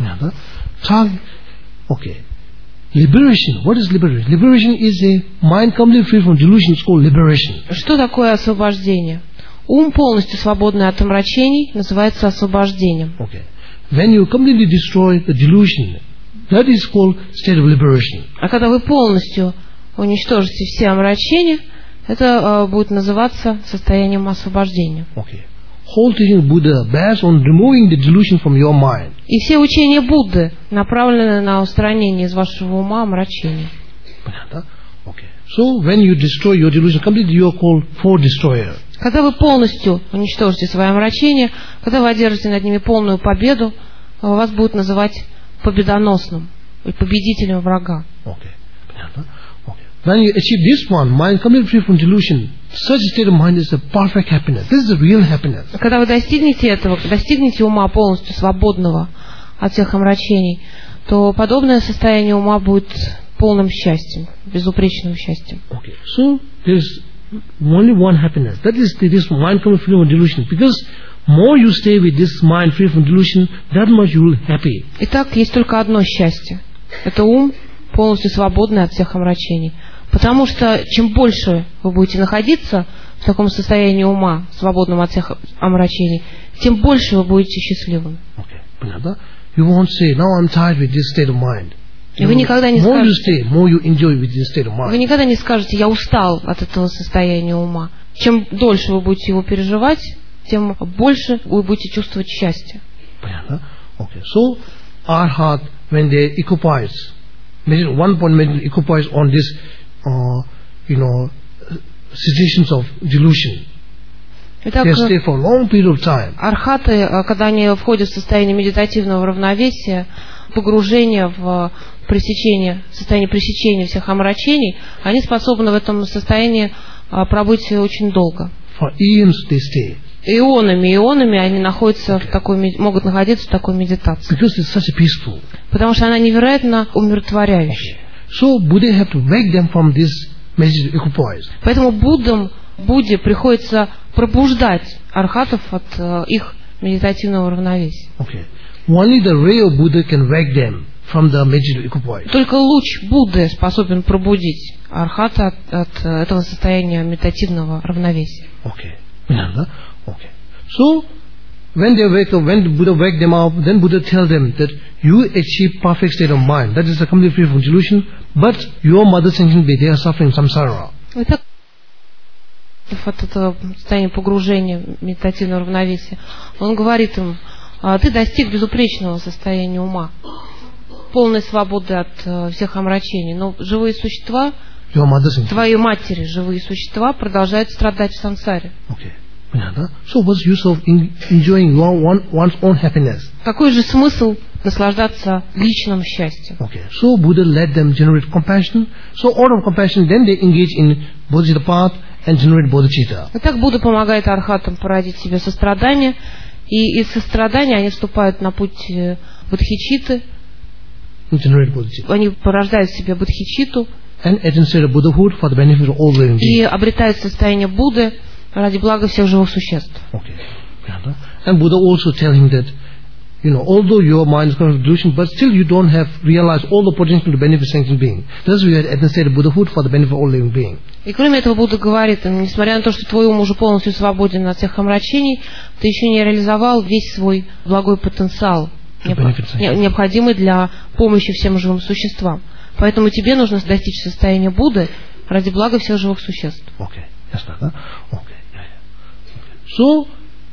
[SPEAKER 1] Okay. Liberation. What is liberation? Liberation is a mind completely free from delusion. It's called liberation.
[SPEAKER 2] Что такое освобождение? Ум, полностью свободный от омрачений, называется освобождением.
[SPEAKER 1] Okay. When you completely destroy the delusion, that is called state of liberation.
[SPEAKER 2] А когда вы полностью уничтожите все омрачения, это будет называться состоянием освобождения.
[SPEAKER 1] Okay. Whole teaching Buddha based on removing the delusion from your mind.
[SPEAKER 2] И все учения Будды направлены на устранение из вашего ума омрачений.
[SPEAKER 1] Okay. So when you destroy your delusion completely, you are called for destroyer.
[SPEAKER 2] Когда вы полностью уничтожите свои омрачения, когда вы одержите над ними полную победу, вас будут называть победоносным и победителем врага.
[SPEAKER 1] Okay. When you achieve this one, mind completely free from delusion, such a state of mind is a perfect happiness. This is the real happiness.
[SPEAKER 2] Когда вы достигнете этого, достигнете ума полностью свободного от всех омрачений, то подобное состояние ума будет полным счастьем, безупречным счастьем.
[SPEAKER 1] Okay. So there is only one happiness. That is this mind completely free from delusion. Because more you stay with this mind free from delusion, that much you will happy.
[SPEAKER 2] Итак, есть только одно счастье. Это ум, полностью свободный от всех омрачений. Потому что чем больше вы будете находиться в таком состоянии ума, свободном от всех омрачений, тем больше вы будете счастливым.
[SPEAKER 1] Okay. You won't say, now I'm tired with this state of mind.
[SPEAKER 2] Вы никогда не
[SPEAKER 1] more you stay, more you enjoy with this state of mind.
[SPEAKER 2] Вы никогда не скажете, я устал от этого состояния ума. Чем дольше вы будете его переживать, тем больше вы будете чувствовать счастье.
[SPEAKER 1] Okay. So, our heart, when they occupies, one point occupies on this, situations of delusion.
[SPEAKER 2] Итак,
[SPEAKER 1] they stay for a long period of time.
[SPEAKER 2] Архаты, когда они входят в состояние медитативного равновесия, погружения в состояние пресечения всех омрачений, они способны в этом состоянии пробыть очень долго.
[SPEAKER 1] For eons they stay.
[SPEAKER 2] Ионами они находятся могут находиться в такой медитации.
[SPEAKER 1] Because it's such a peaceful.
[SPEAKER 2] Потому что она невероятно умиротворяющая.
[SPEAKER 1] So Buddha have to wake them from this meditative equipoise.
[SPEAKER 2] Поэтому Будде приходится пробуждать архатов от их медитативного равновесия.
[SPEAKER 1] Okay. Only the ray of Buddha can wake them from the meditative equipoise.
[SPEAKER 2] Только луч Будды способен пробудить архата от этого состояния медитативного равновесия.
[SPEAKER 1] Okay. Okay. So when they wake up, when Buddha wake them up, then Buddha tell them that you achieve perfect state of mind. That is a complete free from delusion. But your mother thinking they are suffering samsara.
[SPEAKER 2] Итак, от этого состояния погружения медитативного равновесия, он говорит им: ты достиг безупречного состояния ума, полной свободы от всех омрачений. Но живые существа, твои матери, живые существа, продолжают страдать в сансаре.
[SPEAKER 1] Okay. So what's use of enjoying one's own happiness?
[SPEAKER 2] Какой же смысл наслаждаться личным счастьем?
[SPEAKER 1] Okay. So Buddha let them generate compassion. So out of compassion, then they engage in bodhicitta path and generate bodhicitta.
[SPEAKER 2] И так Будда помогает архатам породить себе сострадание, И из сострадания они вступают на путь бодхичитты. Они порождают в себе бодхичитту. И обретают состояние Будды ради блага всех живых существ.
[SPEAKER 1] And Buddha also tell him that, although your mind is coming to delusion, but still you don't have realized all the potential to benefit sentient being. Thus we had administrated Buddhahood for the benefit of all living beings.
[SPEAKER 2] И кроме этого Будда говорит, несмотря на то, что твой ум уже полностью свободен от всех омрачений, ты еще не реализовал весь свой благой потенциал, необходимый для помощи всем живым существам. Поэтому тебе нужно достичь состояния Будды ради блага всех живых существ.
[SPEAKER 1] Okay. Yes, okay. So,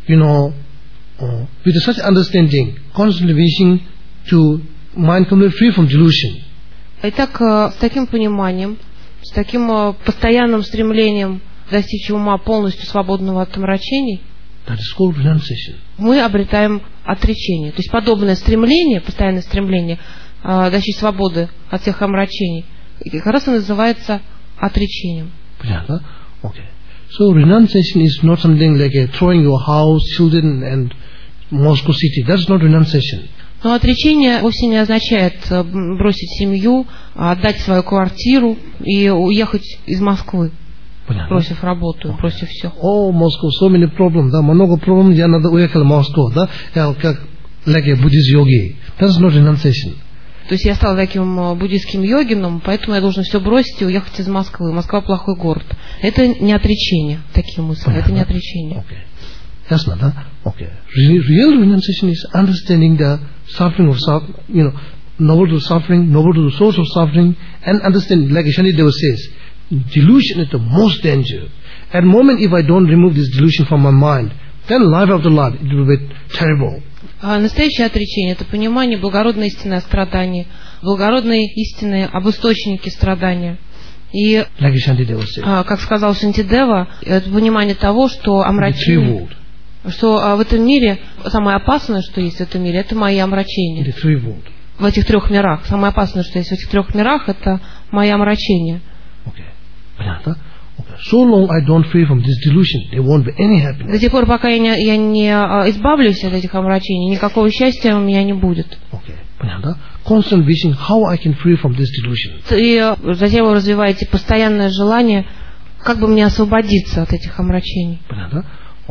[SPEAKER 1] with such understanding, constantly wishing to mind completely free from delusion.
[SPEAKER 2] Итак, с таким пониманием, с таким постоянным стремлением достичь ума полностью свободного от омрачений,
[SPEAKER 1] that is called renunciation.
[SPEAKER 2] Мы обретаем отречение. То есть подобное стремление, постоянное стремление достичь свободы от всех омрачений, как раз и называется отречением.
[SPEAKER 1] Понятно? Okay. So renunciation is not something like throwing your house, children and Moscow city. That's not renunciation.
[SPEAKER 2] Но отречение вовсе не означает бросить семью, отдать свою квартиру и уехать из Москвы, бросив работу, бросив все.
[SPEAKER 1] Oh, Moscow, so many problems. Да, много проблем, я надо уехать в Москву, да, как like a Buddhist yogi. That's not renunciation.
[SPEAKER 2] То есть я стал таким буддийским йогином, поэтому я должен все бросить и уехать из Москвы. Москва плохой город. Это не отречение, такие мысли. Это не отречение.
[SPEAKER 1] Okay. Ясно, да? Okay. Real renunciation is understanding the suffering of noble to suffering, noble to the source of suffering, and understanding, like Shanideva says, delusion is the most danger. At the moment, if I don't remove this delusion from my mind, then life after life, it will be terrible.
[SPEAKER 2] Настоящее отречение – это понимание благородной истины о страдании, благородной истины об источнике страдания. И, как сказал Шантидева, это понимание того, что омрачение, что в этом мире самое опасное, что есть в этом мире, это мои омрачения. В этих трех мирах. Самое опасное, что есть в этих трех мирах, это мои омрачения.
[SPEAKER 1] Понятно? So long I don't free from this delusion, there won't be any happiness.
[SPEAKER 2] До тех пор, пока я не избавлюсь от этих омрачений, никакого счастья у меня не будет.
[SPEAKER 1] Понятно? Constant wishing how I can free from this delusion.
[SPEAKER 2] И затем вы развиваете постоянное желание, как бы мне освободиться от этих омрачений.
[SPEAKER 1] Понятно?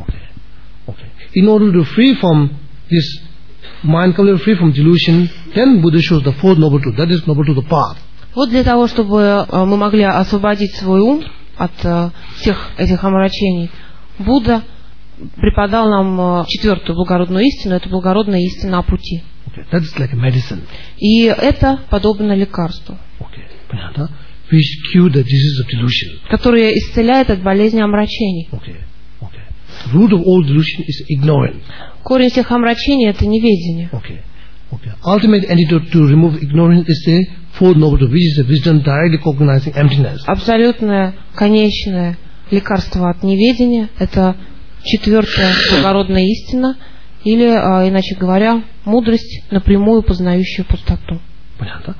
[SPEAKER 1] In order to free from this mind, completely free from delusion, then Buddha shows the fourth noble truth, that is noble to the path.
[SPEAKER 2] Вот для того, чтобы мы могли освободить свой ум от всех этих омрачений, Будда преподал нам четвертую благородную истину, это благородная истина о пути.
[SPEAKER 1] That's like a medicine.
[SPEAKER 2] И это подобно лекарству,
[SPEAKER 1] which cure the disease of delusion.
[SPEAKER 2] Которое исцеляет от болезни омрачений.
[SPEAKER 1] Root of all delusion is ignorance.
[SPEAKER 2] Корень всех омрачений – это неведение.
[SPEAKER 1] Ultimate antidote to remove ignorance is the fourth noble truth, which is the wisdom directly cognizing emptiness.
[SPEAKER 2] Абсолютное, конечное лекарство от неведения – это четвертая благородная истина, или, иначе говоря, мудрость, напрямую познающая пустоту.
[SPEAKER 1] Понятно?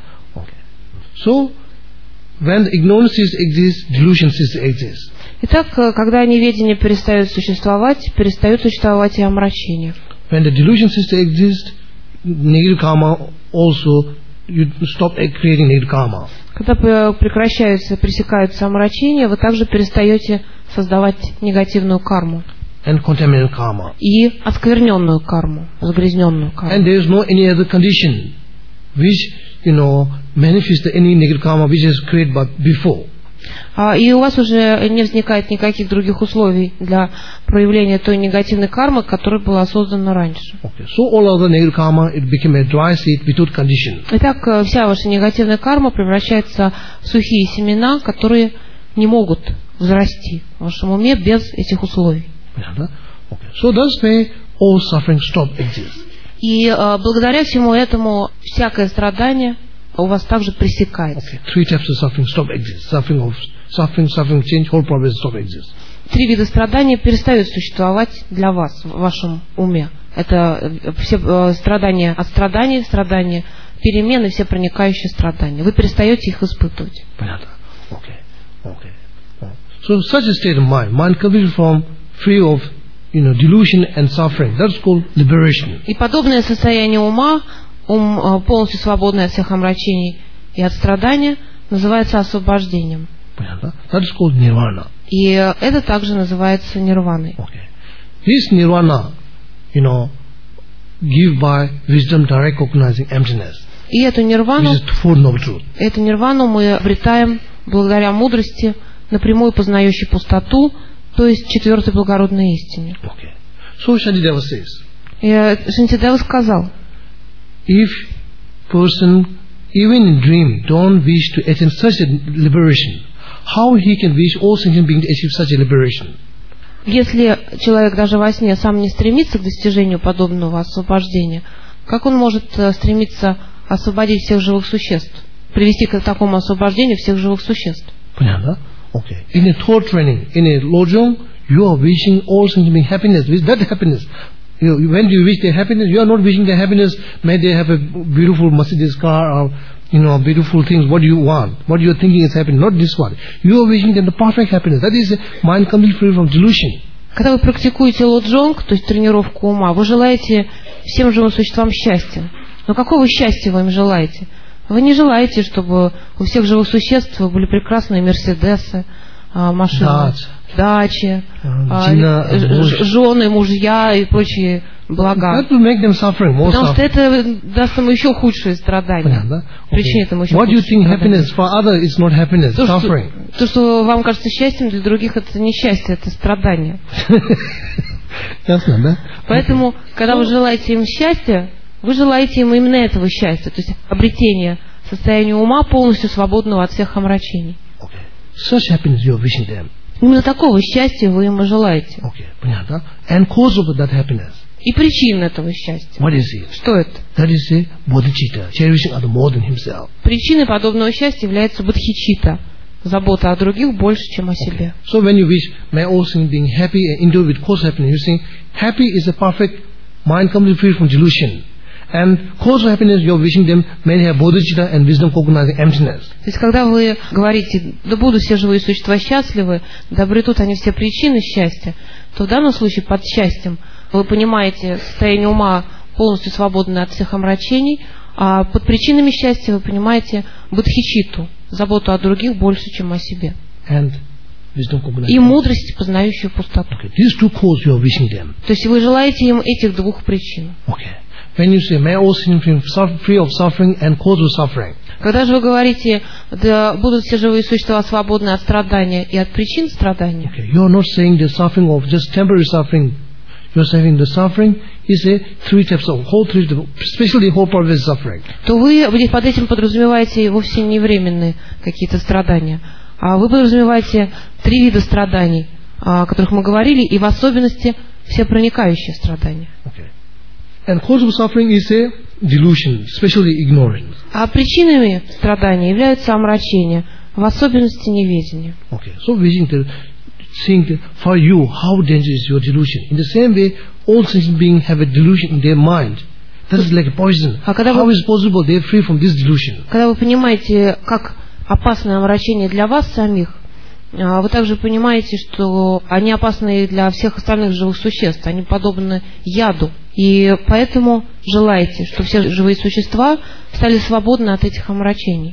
[SPEAKER 1] So, when ignorance exists, delusion ceases to exist.
[SPEAKER 2] Итак, когда неведение перестает существовать и омрачение.
[SPEAKER 1] When the delusion ceases to exist, negative karma also, you stop creating negative karma.
[SPEAKER 2] Когда пресекаются омрачения, вы также перестаете создавать негативную карму.
[SPEAKER 1] And contaminated karma.
[SPEAKER 2] И оскверненную карму, загрязненную карму.
[SPEAKER 1] And there is no any other condition which, manifests any negative karma which is created before.
[SPEAKER 2] И у вас уже не возникает никаких других условий для проявления той негативной кармы, которая была создана раньше.
[SPEAKER 1] So all other negative karma, it became a dry seed without condition.
[SPEAKER 2] Итак, вся ваша негативная карма превращается в сухие семена, которые не могут взрасти в вашем уме без этих условий.
[SPEAKER 1] So that's why all suffering stop exists.
[SPEAKER 2] И благодаря всему этому всякое страдание у вас также пресекается.
[SPEAKER 1] Three types of suffering stop exist. Suffering change, whole problem stop exist.
[SPEAKER 2] Три вида страдания перестают существовать для вас в вашем уме. Это все страдания от страданий, страдания перемены, все проникающие страдания. Вы перестаете их испытывать.
[SPEAKER 1] Понятно. So such a state of mind completely free of delusion and suffering. That's called liberation.
[SPEAKER 2] И подобное состояние ума, ум полностью свободный от всех омрачений и от страдания, называется освобождением.
[SPEAKER 1] That is called nirvana.
[SPEAKER 2] И это также называется нирваной.
[SPEAKER 1] Okay. This nirvana, give by wisdom direct recognizing emptiness.
[SPEAKER 2] И эту нирвану,
[SPEAKER 1] Which is fourth noble truth.
[SPEAKER 2] эту нирвану мы обретаем благодаря мудрости, напрямую познающей пустоту, то есть четвертой благородной истине.
[SPEAKER 1] Okay. So Shantideva says,
[SPEAKER 2] И Шантидева сказал,
[SPEAKER 1] if person even in dream don't wish to attain such a liberation, how he can wish all sentient beings to achieve such a liberation?
[SPEAKER 2] если человек даже во сне сам не стремится к достижению подобного освобождения, как он может стремиться освободить всех живых существ, привести к такому освобождению всех живых существ?
[SPEAKER 1] Понятно? Okay. In a thought training, in a lojong, you are wishing all sentient beings happiness. With that happiness, when you wish their happiness, you are not wishing their happiness. May they have a beautiful Mercedes car or beautiful things. What do you want? What you are thinking is happening. Not this one. You are wishing them the perfect happiness. That is a mind completely free from delusion.
[SPEAKER 2] Когда вы практикуете лоджонг, то есть тренировку ума, вы желаете всем живым существам счастья. Но какого счастья вы им желаете? Вы не желаете, чтобы у всех живых существ были прекрасные мерседесы, машины, дачи, жены, мужья и прочие блага. Потому что это даст им еще худшие страдания. Причинит им еще худшие страдания. То, что вам кажется счастьем, для других это не счастье, это страдание.
[SPEAKER 1] Ясно, да?
[SPEAKER 2] Поэтому, когда вы желаете им счастья, вы желаете им именно этого счастья, то есть обретения состояния ума, полностью свободного от всех омрачений.
[SPEAKER 1] Such happiness you are wishing them.
[SPEAKER 2] Именно такого счастья вы им и желаете.
[SPEAKER 1] Понятно? And cause of that happiness.
[SPEAKER 2] И причина этого счастья.
[SPEAKER 1] What is it?
[SPEAKER 2] Что это?
[SPEAKER 1] That is a bodhicitta, cherishing other more than himself.
[SPEAKER 2] Причиной подобного счастья является бодхичитта, забота о других больше, чем о себе.
[SPEAKER 1] So when you wish, may all things being happy and endure with cause happiness, you saying happy is a perfect mind completely free from delusion. And cause of happiness, you are wishing them may have bodhicitta and wisdom cognizing emptiness.
[SPEAKER 2] То есть, когда вы говорите, да будут все живые существа счастливы, да обретут они все причины счастья, то в данном случае под счастьем вы понимаете состояние ума полностью свободное от всех омрачений, а под причинами счастья вы понимаете бодхичитту, заботу о других больше, чем о себе.
[SPEAKER 1] And
[SPEAKER 2] и мудрость, познающую пустоту.
[SPEAKER 1] These two causes you are wishing them.
[SPEAKER 2] То есть вы желаете им этих двух причин.
[SPEAKER 1] When you say, may all sentient beings free of suffering and cause of suffering.
[SPEAKER 2] Когда же вы говорите, да будут все живые существа свободны от страдания и от причин страдания.
[SPEAKER 1] You are not saying the suffering of just temporary suffering. You are saying the suffering is a three types of especially whole progress suffering.
[SPEAKER 2] То вы под этим подразумеваете вовсе не временные какие-то страдания, а вы подразумеваете три вида страданий, о которых мы говорили, и в особенности все проникающие страдания.
[SPEAKER 1] And cause of suffering is a delusion, especially ignorance.
[SPEAKER 2] А причинами страдания являются омрачения, в особенности неведение.
[SPEAKER 1] So wishing to think for you how dangerous is your delusion. In the same way, all sentient beings have a delusion in their mind. That is like a poison. How is possible they are free from this delusion?
[SPEAKER 2] Когда вы понимаете, как опасное омрачение для вас самих, вы также понимаете, что они опасны и для всех остальных живых существ. Они подобны яду. И поэтому желаете, чтобы все живые существа стали свободны от этих омрачений.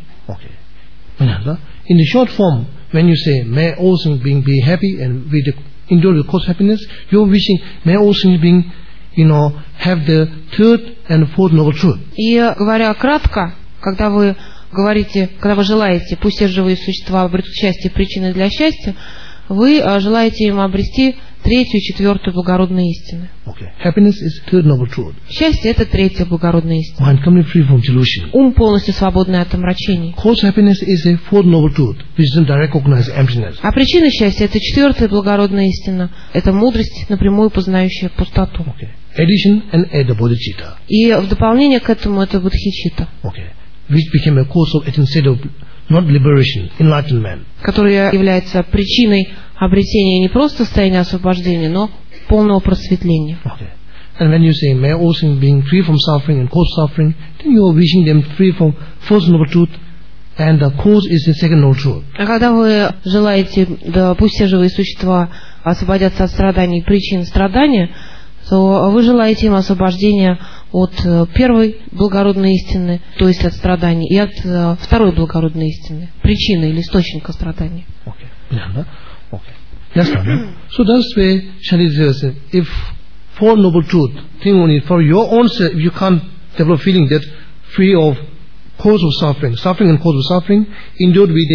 [SPEAKER 1] In the short form, when you say, may all things being be happy and with endure with cause happiness, you are wishing, may all things being, have the third and fourth noble truth.
[SPEAKER 2] И говоря кратко, когда вы говорите, когда вы желаете, пусть все живые существа обретут счастье, причины для счастья, вы желаете им обрести третью и четвертую благородные истины.
[SPEAKER 1] Happiness is third noble truth.
[SPEAKER 2] Счастье – это третья благородная истина.
[SPEAKER 1] Mind completely free from delusion.
[SPEAKER 2] Ум полностью свободный от омрачений.
[SPEAKER 1] Cause happiness is a fourth noble truth, which doesn't directly recognize emptiness.
[SPEAKER 2] А причина счастья – это четвертая благородная истина. Это мудрость, напрямую познающая пустоту.
[SPEAKER 1] Addition and add the bodhicitta.
[SPEAKER 2] И в дополнение к этому это бодхичитта.
[SPEAKER 1] Which became a cause of instead of not liberation, enlightenment.
[SPEAKER 2] Которая является причиной обретения не просто состояния освобождения, но полного просветления.
[SPEAKER 1] And when you say, may all things being free from suffering and cause suffering, then you are wishing them free from first noble truth, and the cause is the second noble truth.
[SPEAKER 2] А когда вы желаете, да пусть все живые существа освободятся от страданий и причин страдания, то вы желаете им освобождения от первой благородной истины, то есть от страданий, и от второй благородной истины, причины или источника страданий.
[SPEAKER 1] Okay. Yeah, okay. Yes, so that's why Shani says, if for noble truth, think only for your own self, if you can't develop feeling that free of cause of suffering and cause of suffering, endured with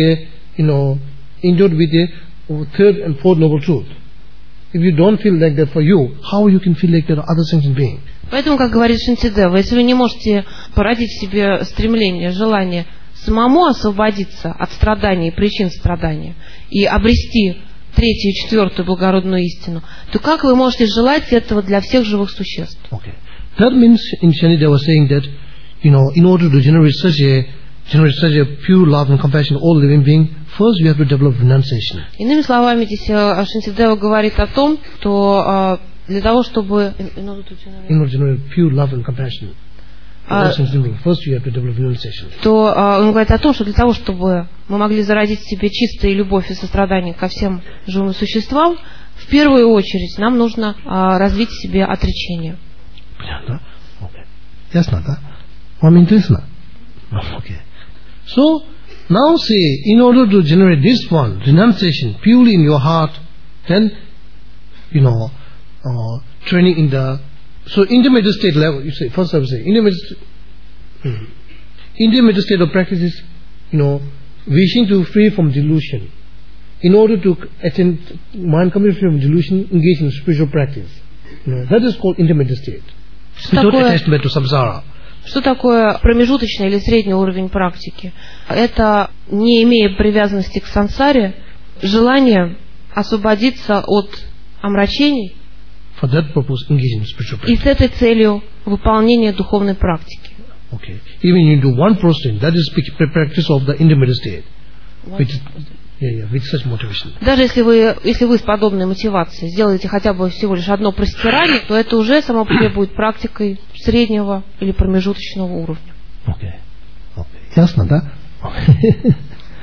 [SPEAKER 1] a third and fourth noble truth. If you don't feel like that for you, how you can feel like that other sentient being?
[SPEAKER 2] Поэтому, как говорит Шантидева, если вы не можете породить в себе стремление, желание самому освободиться от страданий и причин страдания и обрести третью и четвертую благородную истину, то как вы можете желать этого для всех живых существ?
[SPEAKER 1] Okay. That means in Shantideva was saying that, in order to generate such a pure love and compassion to all living beings, first we have to develop renunciation.
[SPEAKER 2] Иными словами, здесь Шантидева говорит о том, что для того, чтобы
[SPEAKER 1] in order to generate pure love and compassion, first you have to develop renunciation.
[SPEAKER 2] То он говорит о том, что для того, чтобы мы могли зародить в себе чистую любовь и сострадание ко всем живым существам, в первую очередь нам нужно развить в себе отречение.
[SPEAKER 1] Понятно? Okay. Ясно, да? Вам интересно? Okay. So, now say, in order to generate this one, renunciation, purely in your heart, then, training in the, so intermediate state level, you say, first I would say, intermediate state of practice is, wishing to free from delusion. In order to attain mind completely free from delusion, engage in spiritual practice. That is called intermediate state. Without attachment to samsara.
[SPEAKER 2] Что такое промежуточный или средний уровень практики? Это, не имея привязанности к сансаре, желание освободиться от омрачений
[SPEAKER 1] For that purpose, engage in spiritual practice.
[SPEAKER 2] И с этой целью выполнение духовной практики.
[SPEAKER 1] Okay. Even you do one prostration, that is practice of the intermediate state. With such motivation.
[SPEAKER 2] Даже если вы с подобной мотивацией сделаете хотя бы всего лишь одно простирание, то это уже само по себе будет практикой среднего или промежуточного уровня.
[SPEAKER 1] Okay. Ясно, да? Okay.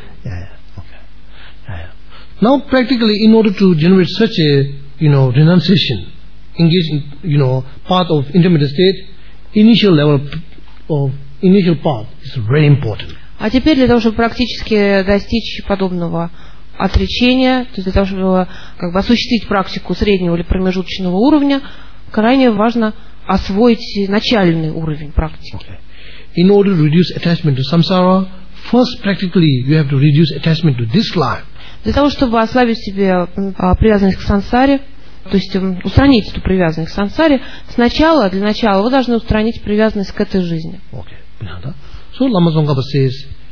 [SPEAKER 1] Now, practically, in order to generate such a, renunciation, engage in, path of intermediate state, initial level of initial path is very important.
[SPEAKER 2] А теперь для того, чтобы практически достичь подобного отречения, то есть для того, чтобы осуществить практику среднего или промежуточного уровня, крайне важно освоить начальный уровень практики.
[SPEAKER 1] Okay. In order to reduce attachment to samsara, first practically you have to reduce attachment to this life.
[SPEAKER 2] Для того, чтобы ослабить себе привязанность к сансаре, то есть устранить эту привязанность к сансаре, для начала вы должны устранить привязанность к этой жизни.
[SPEAKER 1] Okay. So Lama Tsongkhapa says,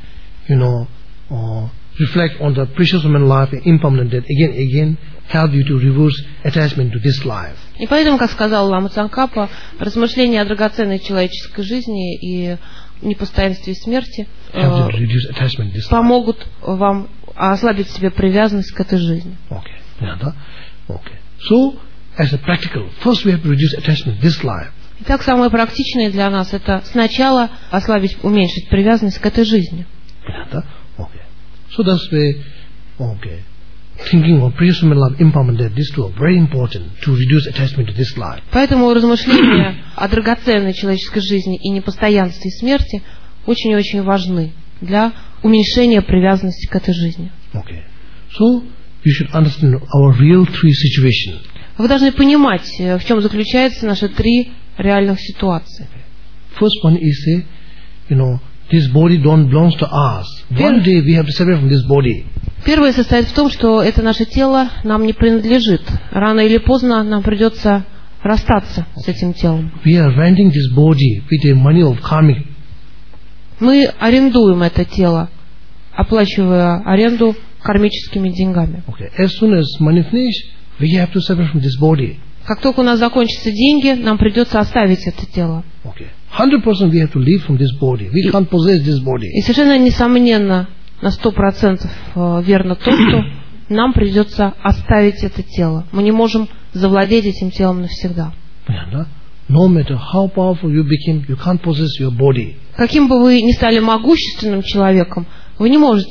[SPEAKER 1] reflect on the precious human life and impermanent death again help you to reverse attachment to this life.
[SPEAKER 2] И поэтому, как сказал Лама Цангкапа, размышления о драгоценной человеческой жизни и непостоянстве смерти помогут вам ослабить себе привязанность к этой жизни.
[SPEAKER 1] Okay. So, as a practical, first we have to reduce attachment to this life.
[SPEAKER 2] Итак, самое практичное для нас это сначала уменьшить привязанность к этой жизни.
[SPEAKER 1] Okay. So that's why, thinking of precious human life, impermanent death, these two are very important to reduce attachment to this life.
[SPEAKER 2] Поэтому размышления о драгоценной человеческой жизни и непостоянстве смерти очень-очень важны для уменьшения привязанности к этой жизни.
[SPEAKER 1] Okay. So you should understand our real three situations.
[SPEAKER 2] Вы должны понимать, в чем заключаются наши три реальных ситуации.
[SPEAKER 1] First one is, this body don't belongs to us. One day we have to separate from this body.
[SPEAKER 2] Первое состоит в том, что это наше тело нам не принадлежит. Рано или поздно нам придется расстаться с этим телом.
[SPEAKER 1] We are renting this body with the money of karmic.
[SPEAKER 2] Мы арендуем это тело, оплачивая аренду кармическими деньгами.
[SPEAKER 1] Okay. As soon as money finish, we have to separate from this body.
[SPEAKER 2] Как только у нас закончатся деньги, нам придется оставить это тело.
[SPEAKER 1] Okay. 100% we have to leave from this body. We can't possess this body.
[SPEAKER 2] И совершенно несомненно, на 100% верно то, что нам придется оставить это тело. Мы не можем завладеть этим телом навсегда.
[SPEAKER 1] No matter how powerful you became, you can't possess your body.
[SPEAKER 2] Каким бы вы ни стали могущественным человеком, вы не можете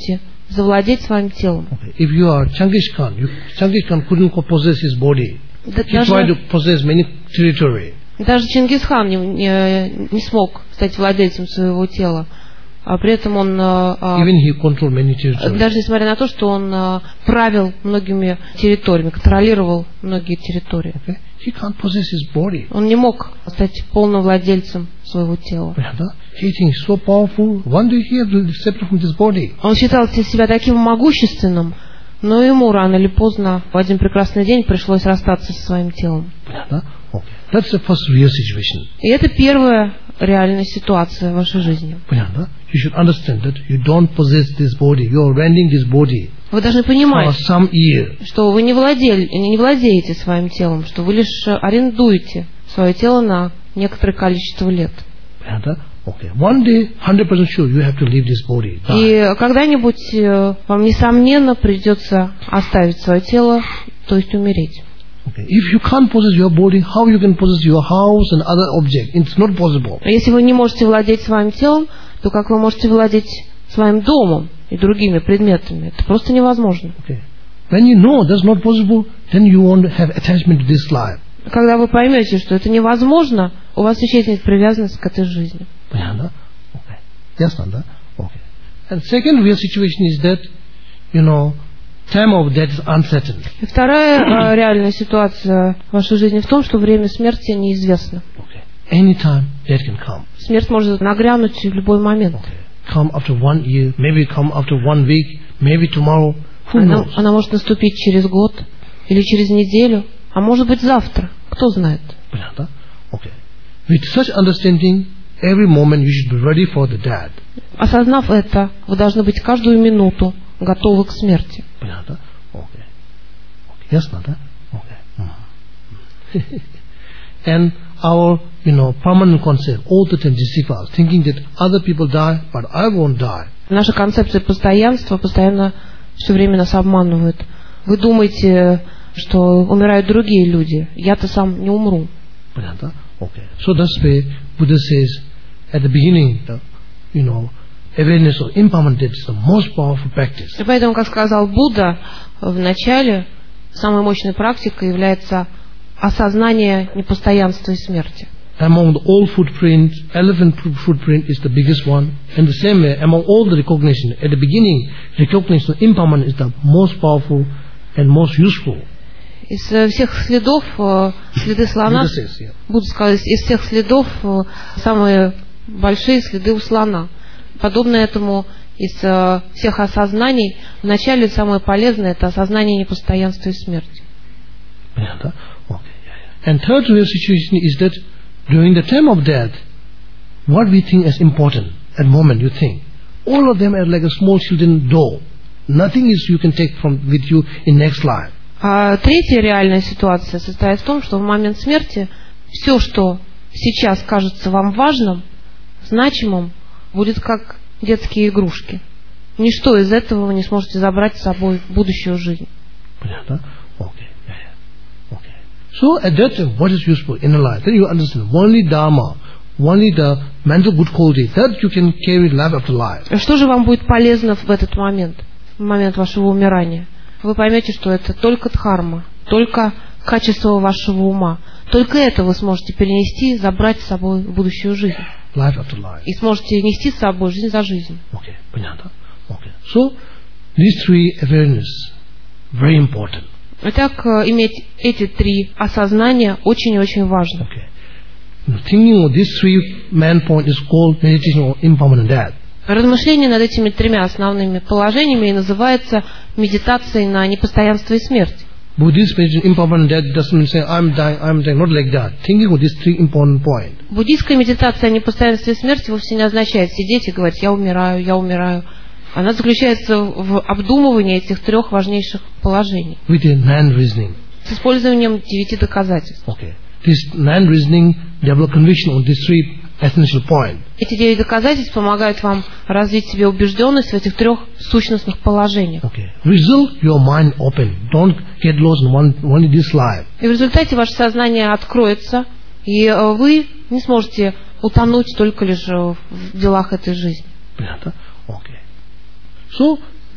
[SPEAKER 2] завладеть своим телом.
[SPEAKER 1] Okay. If you are Genghis Khan, Genghis Khan couldn't possess his body. He tried to possess many territory.
[SPEAKER 2] Даже Чингисхан не смог стать владельцем своего тела. А при этом он,
[SPEAKER 1] Even he controlled many territories.
[SPEAKER 2] даже несмотря на то, что он правил многими территориями, контролировал многие территории.
[SPEAKER 1] Okay. He can't possess his body.
[SPEAKER 2] Он не мог стать полным владельцем своего тела.
[SPEAKER 1] He thinks so powerful. One day he will separate from this body.
[SPEAKER 2] Он считал себя таким могущественным, но ему рано или поздно в один прекрасный день пришлось расстаться со своим телом.
[SPEAKER 1] Okay. That's the first real situation.
[SPEAKER 2] И это первая реальная ситуация в вашей жизни.
[SPEAKER 1] You should understand that you don't possess this body. You are renting this body.
[SPEAKER 2] Вы должны понимать,
[SPEAKER 1] for some year.
[SPEAKER 2] Что вы не владеете своим телом, что вы лишь арендуете свое тело на некоторое количество лет.
[SPEAKER 1] Okay. One day, 100% sure, you have to leave this body.
[SPEAKER 2] И когда-нибудь вам, несомненно, придется оставить свое тело, то есть умереть.
[SPEAKER 1] Okay. If you can't possess your body, how you can possess your house and other objects? It's not possible.
[SPEAKER 2] Если вы не можете владеть своим телом, то как вы можете владеть своим домом и другими предметами? Это просто невозможно.
[SPEAKER 1] Okay. When you know that's not possible, then you won't have attachment to this life.
[SPEAKER 2] Когда вы поймете, что это невозможно, у вас исчезнет привязанность к этой жизни.
[SPEAKER 1] Okay. Yes, Nanda. Okay. And second real situation is that, time of death is uncertain.
[SPEAKER 2] И вторая реальная ситуация в вашей жизни в том, что время смерти неизвестно.
[SPEAKER 1] Okay. Anytime death can come.
[SPEAKER 2] Смерть может нагрянуть в любой момент.
[SPEAKER 1] Okay. Come after 1 year, maybe come after 1 week, maybe tomorrow. Who knows?
[SPEAKER 2] Она может наступить через год или через неделю, а может быть завтра. Кто знает?
[SPEAKER 1] Okay. With such understanding, every moment you should be ready for the death.
[SPEAKER 2] Осознав это, вы должны быть каждую минуту готовы к смерти.
[SPEAKER 1] Okay. Yes, Nanda? Okay. And our, permanent concept, all the time deceive us, thinking that other people die, but I won't die.
[SPEAKER 2] Наша концепция постоянства постоянно все время нас обманывает. Вы думаете, что умирают другие люди, я-то сам не умру.
[SPEAKER 1] Okay. So that's why Buddha says at the beginning, awareness of impermanent death is the most powerful practice.
[SPEAKER 2] И поэтому, как сказал Будда в начале, самой мощной практикой является осознание непостоянства и смерти.
[SPEAKER 1] Among all footprints, elephant footprint is the biggest one. And the same way, among all the recognition, at the beginning, recognition of impermanence is the most powerful and most useful.
[SPEAKER 2] Из всех следов, следы слона, Будда сказал, из всех следов самые большие следы у слона. Подобно этому из всех осознаний, вначале самое полезное это осознание непостоянства и смерти.
[SPEAKER 1] And third real situation is that during the time of death, what we think is important at the moment you think, all of them are like a small children's doll. Nothing is you can take with you in next life.
[SPEAKER 2] А третья реальная ситуация состоит в том, что в момент смерти все, что сейчас кажется вам важным, значимым, будет как детские игрушки. Ничто из этого вы не сможете забрать с собой в будущую жизнь.
[SPEAKER 1] So at that time, what is useful in life? Then you understand only Dharma, only the mental good quality that you can carry life after life.
[SPEAKER 2] Что же вам будет полезно в этот момент, в момент вашего умирания? Вы поймете, что это только дхарма, только качество вашего ума. Только это вы сможете перенести, забрать с собой в будущую жизнь.
[SPEAKER 1] Life after life.
[SPEAKER 2] И сможете нести с собой жизнь за жизнью.
[SPEAKER 1] Okay, понятно. Okay. So these three awareness very important.
[SPEAKER 2] Итак, иметь эти три осознания очень-очень важно.
[SPEAKER 1] Okay. Thinking of these three main points is called meditation on impermanent death.
[SPEAKER 2] Размышление над этими тремя основными положениями и называется медитацией на непостоянство и смерть.
[SPEAKER 1] Buddhist meditation impermanent death doesn't mean say I'm dying, not like that. Thinking of these three important points.
[SPEAKER 2] Буддийская медитация о непостоянстве и смерти вовсе не означает сидеть и говорить я умираю, я умираю. Она заключается в обдумывании этих трех важнейших положений.
[SPEAKER 1] With a non-reasoning.
[SPEAKER 2] С использованием 9 доказательств.
[SPEAKER 1] Okay. This non-reasoning develop conviction on these three essential points.
[SPEAKER 2] Эти 9 доказательств помогают вам развить в себе убежденность в этих трех сущностных положениях.
[SPEAKER 1] Okay. Result your mind open. Don't get lost in only this life.
[SPEAKER 2] И в результате ваше сознание откроется, и вы не сможете утонуть только лишь в делах этой жизни.
[SPEAKER 1] Okay. So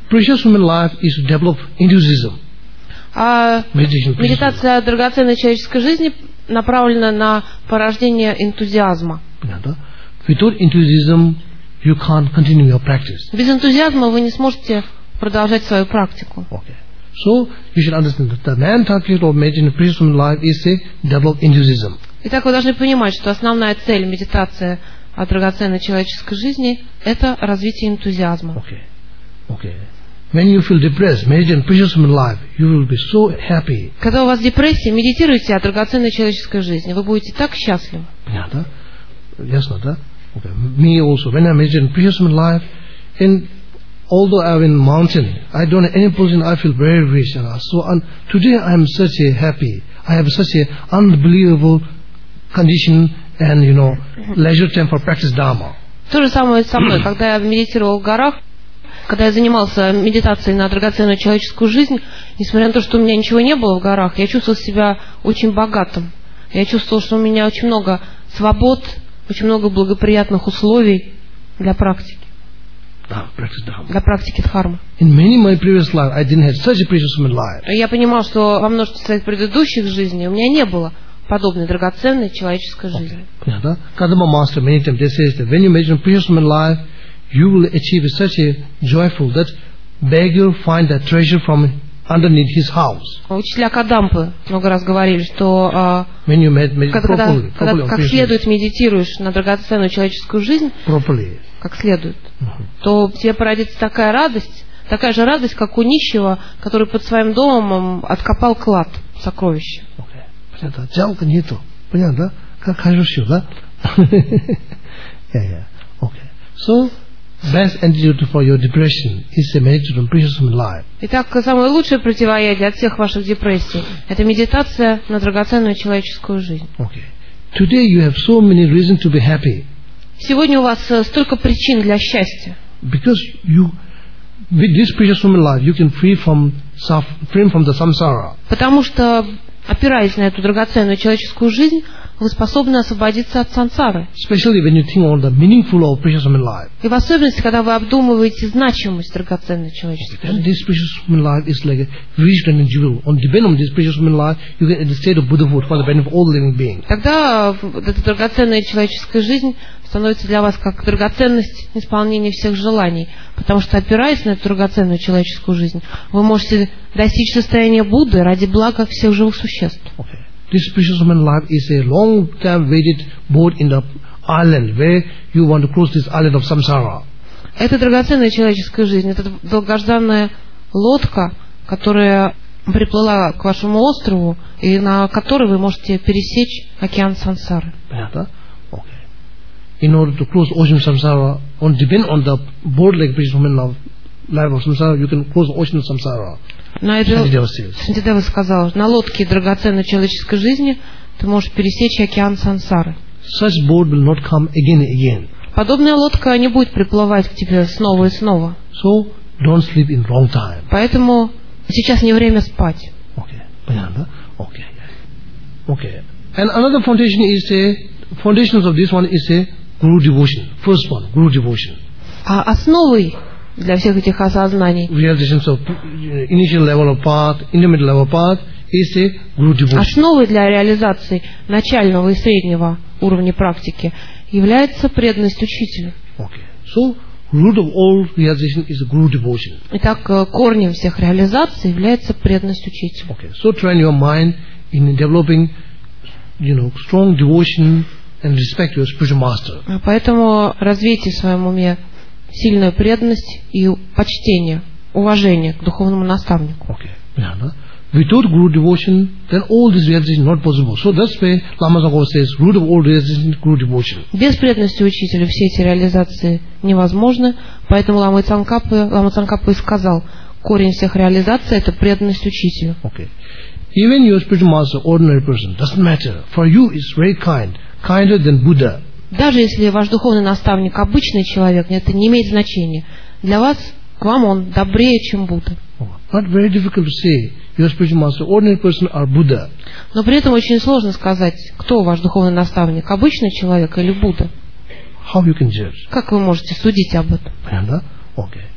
[SPEAKER 1] precious human life is to develop enthusiasm.
[SPEAKER 2] А
[SPEAKER 1] Meditation, precious human life.
[SPEAKER 2] медитация драгоценной человеческой жизни направлена на порождение энтузиазма.
[SPEAKER 1] Without enthusiasm, you can't continue your practice.
[SPEAKER 2] Без энтузиазма вы не сможете продолжать свою практику.
[SPEAKER 1] Okay. So you should understand that the main target of meditation, precious human life, is to develop enthusiasm.
[SPEAKER 2] Итак, вы должны понимать, что основная цель медитации о драгоценной человеческой жизни – это развитие энтузиазма.
[SPEAKER 1] Okay. When you feel depressed, meditate on precious human life, you will be so happy.
[SPEAKER 2] Когда у вас депрессия, медитируйте о драгоценной человеческой жизни. Вы будете так счастливы.
[SPEAKER 1] Yes, not okay. Me also, when I meditate on precious human life, and although I'm in mountain, I don't have any position, I feel very rich. Today I am such a happy. I have such a unbelievable condition and, leisure time for practice Dharma.
[SPEAKER 2] То же самое со мной. Когда я медитировал в горах, когда я занимался медитацией на драгоценную человеческую жизнь, несмотря на то, что у меня ничего не было в горах, я чувствовал себя очень богатым. Я чувствовал, что у меня очень много свобод, очень много благоприятных условий для практики. Для практики дхармы. Я понимал, что во множестве своих предыдущих жизней у меня не было подобной драгоценной человеческой жизни.
[SPEAKER 1] Kadamba master many times they say that when you meditate on precious human life, you will achieve such a joyful that beggar find that treasure from underneath his house.
[SPEAKER 2] Учителя Кадампы много раз говорили, что когда как следует медитируешь на драгоценную человеческую жизнь, как следует, то тебе породится такая же радость, как у нищего, который под своим домом откопал клад, сокровища.
[SPEAKER 1] Понятно? Жалко нету. Понятно, да? Как хорошо, да? Okay. So, best antidote for your depression is a meditation on precious human life.
[SPEAKER 2] Итак, самое лучшее противоядие от всех ваших депрессий – это медитация на драгоценную человеческую жизнь.
[SPEAKER 1] Okay. Today you have so many reasons to be happy.
[SPEAKER 2] Сегодня у вас столько причин для счастья.
[SPEAKER 1] Because with this precious human life, you can free from the samsara.
[SPEAKER 2] Потому что, опираясь на эту драгоценную человеческую жизнь, вы способны освободиться от сансары.
[SPEAKER 1] Especially when you think on the meaningful of precious human life.
[SPEAKER 2] И в особенности, когда вы обдумываете значимость драгоценной человеческой жизни.
[SPEAKER 1] This precious human life is like a rich and jewel. On depend on this precious human life, you get in the state of Buddhahood for the benefit of all living beings.
[SPEAKER 2] Тогда эта драгоценная человеческая жизнь становится для вас как драгоценность исполнения всех желаний, потому что, опираясь на эту драгоценную человеческую жизнь, вы можете достичь состояния Будды ради блага всех живых существ.
[SPEAKER 1] Okay. This precious human life is a long-time waited boat in the island where you want to cross this island of samsara.
[SPEAKER 2] Это драгоценная человеческая жизнь, это долгожданная лодка, которая приплыла к вашему острову, и на которой вы можете пересечь океан сансары.
[SPEAKER 1] Okay. In order to cross ocean samsara, depend on the boat like precious human life of samsara, you can cross ocean samsara. Сантидева
[SPEAKER 2] сказал, на лодке драгоценной человеческой жизни ты можешь пересечь океан сансары.
[SPEAKER 1] Such boat will not come again and again.
[SPEAKER 2] Подобная лодка не будет приплывать к тебе снова и снова.
[SPEAKER 1] So don't sleep in wrong time.
[SPEAKER 2] Поэтому сейчас не время спать.
[SPEAKER 1] Okay. And another foundations of this one is a Guru devotion. First one, Guru devotion.
[SPEAKER 2] А основой для всех этих осознаний,
[SPEAKER 1] realizations of initial level of path, intermediate level of path, is a Guru devotion.
[SPEAKER 2] Основой для реализации начального и среднего уровня практики является преданность учителю.
[SPEAKER 1] Okay. So, root of all realization is a Guru devotion.
[SPEAKER 2] Итак, корнем всех реализаций является преданность учителю.
[SPEAKER 1] Okay. So, train your mind in developing, strong devotion and respect your spiritual master.
[SPEAKER 2] Поэтому развейте в своем уме сильную преданность и почтение, уважение к духовному наставнику.
[SPEAKER 1] Okay. Without Guru devotion, then all this realization is not possible. So that's why Lama Tsongkhapa says, root of all realization is Guru devotion.
[SPEAKER 2] Без преданности учителю все эти реализации невозможны, поэтому Лама Цангкапа и сказал, корень всех реализаций – это преданность учителю.
[SPEAKER 1] Okay. Even your spiritual master, ordinary person, doesn't matter. For you, is very kind, kinder than Buddha.
[SPEAKER 2] Даже если ваш духовный наставник обычный человек, это не имеет значения. Для вас, к вам он добрее, чем Будда.
[SPEAKER 1] Not very difficult to say, your spiritual master, ordinary person, or Buddha.
[SPEAKER 2] Но при этом очень сложно сказать, кто ваш духовный наставник, обычный человек или Будда.
[SPEAKER 1] How you can judge?
[SPEAKER 2] Как вы можете судить об этом?
[SPEAKER 1] Okay.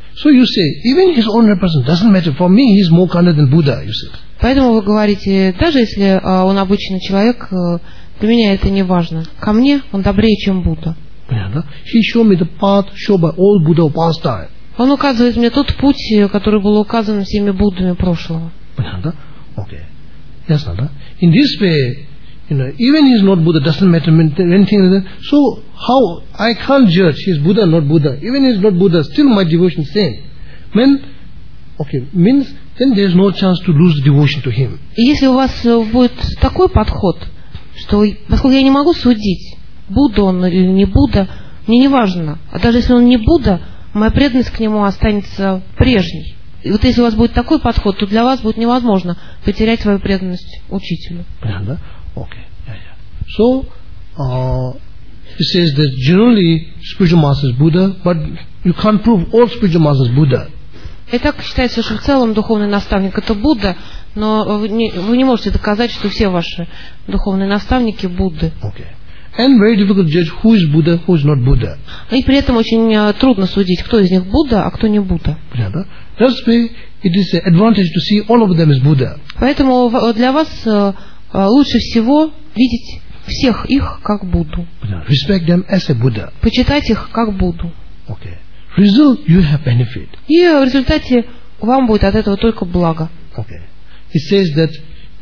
[SPEAKER 1] So you say, even his ordinary person doesn't matter. For me, he is more kinder than Buddha, you say.
[SPEAKER 2] Поэтому вы говорите, даже если он обычный человек, для меня это не важно. Ко мне он добрее, чем Будда.
[SPEAKER 1] He showed me the path shown by all Buddha of past time.
[SPEAKER 2] Он указывает мне тот путь, который был указан всеми Буддами прошлого.
[SPEAKER 1] Okay. Yes, in this way, even he is not Buddha, doesn't matter anything like that. So how I can't judge he is Buddha or not Buddha. Even he is not Buddha, still my devotion is same. Means then there is no chance to lose devotion to him.
[SPEAKER 2] И если у вас будет такой подход, что поскольку я не могу судить, Будда он или не Будда, мне не важно. А даже если он не Будда, моя преданность к нему останется прежней. И вот если у вас будет такой подход, то для вас будет невозможно потерять свою преданность учителю.
[SPEAKER 1] Okay. So, it says that generally spiritual master is Buddha, but you can't prove all spiritual masters Buddha.
[SPEAKER 2] И так считается, что в целом духовный наставник это Будда, но вы не можете доказать, что все ваши духовные наставники Будды.
[SPEAKER 1] Okay. And very difficult to judge who is Buddha, who is not Buddha.
[SPEAKER 2] И при этом очень трудно судить, кто из них Будда, а кто не Будда.
[SPEAKER 1] That's why it is an advantage to see all of them as Buddha.
[SPEAKER 2] Поэтому для вас лучше всего видеть всех их как Будду.
[SPEAKER 1] Respect them as a Buddha.
[SPEAKER 2] Почитать их как Будду.
[SPEAKER 1] Okay. Result, you have benefit.
[SPEAKER 2] И в результате вам будет от этого только благо.
[SPEAKER 1] Okay. It says that,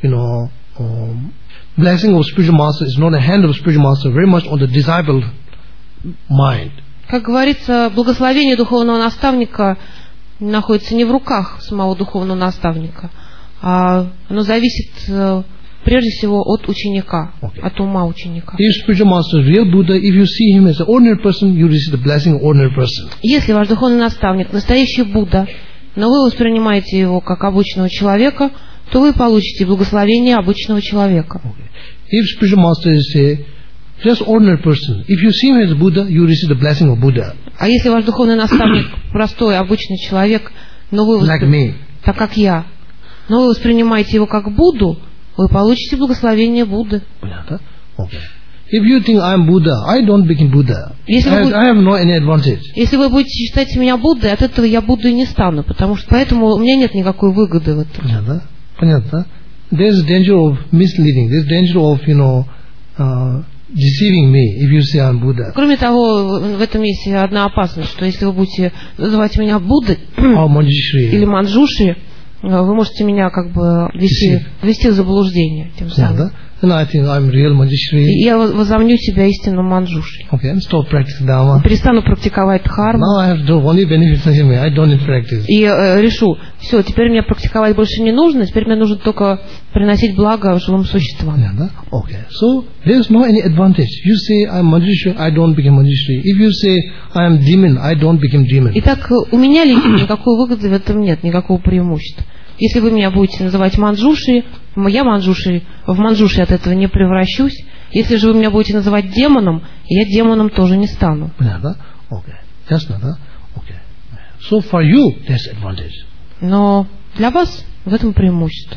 [SPEAKER 1] blessing of spiritual master is not a hand of spiritual master, very much on the disciple mind.
[SPEAKER 2] Как говорится, благословение духовного наставника находится не в руках самого духовного наставника, а оно зависит прежде всего от ученика, от ума ученика.
[SPEAKER 1] If spiritual master is real Buddha, if you see him as an ordinary person, you receive the blessing of ordinary person.
[SPEAKER 2] Если ваш духовный наставник настоящий Будда, но вы воспринимаете его как обычного человека, то вы получите благословение обычного человека.
[SPEAKER 1] If spiritual master is a just ordinary person, if you see him as Buddha, you receive the blessing of Buddha.
[SPEAKER 2] А если ваш духовный наставник простой, обычный человек, но вы так как я, но вы воспринимаете его как Будду, вы получите благословение Будды.
[SPEAKER 1] Okay. If you think I am Buddha, I don't become Buddha. I have no any advantage.
[SPEAKER 2] Если вы будете считать меня Буддой, от этого я Буддой не стану, потому что поэтому у меня нет никакой выгоды в этом.
[SPEAKER 1] Понятно? There's danger of misleading. There's danger of, deceiving me if you say I'm Buddha.
[SPEAKER 2] Кроме того, в этом есть одна опасность, что если вы будете называть меня Буддой или Манджушри, вы можете меня как бы ввести в заблуждение тем самым.
[SPEAKER 1] And I think I'm real Manjushri.
[SPEAKER 2] И я возомню себя истинным Манджушри.
[SPEAKER 1] Okay, and stop practicing Dharma.
[SPEAKER 2] Перестану практиковать дхарму.
[SPEAKER 1] Now I have to only benefits from him. I don't need practice.
[SPEAKER 2] И решу, все, теперь мне практиковать больше не нужно, теперь мне нужно только приносить благо живым существам.
[SPEAKER 1] Okay, so there's no any advantage. You say I'm Manjushri, I don't become Manjushri. If you say I am demon, I don't become demon.
[SPEAKER 2] Итак, у меня лично никакой выгоды в этом нет, никакого преимущества. Если вы меня будете называть Манджушри, я Манджушри, в Манджушри от этого не превращусь. Если же вы меня будете называть демоном, я демоном тоже не стану.
[SPEAKER 1] So for you, there's advantage.
[SPEAKER 2] Но для вас в этом преимущество.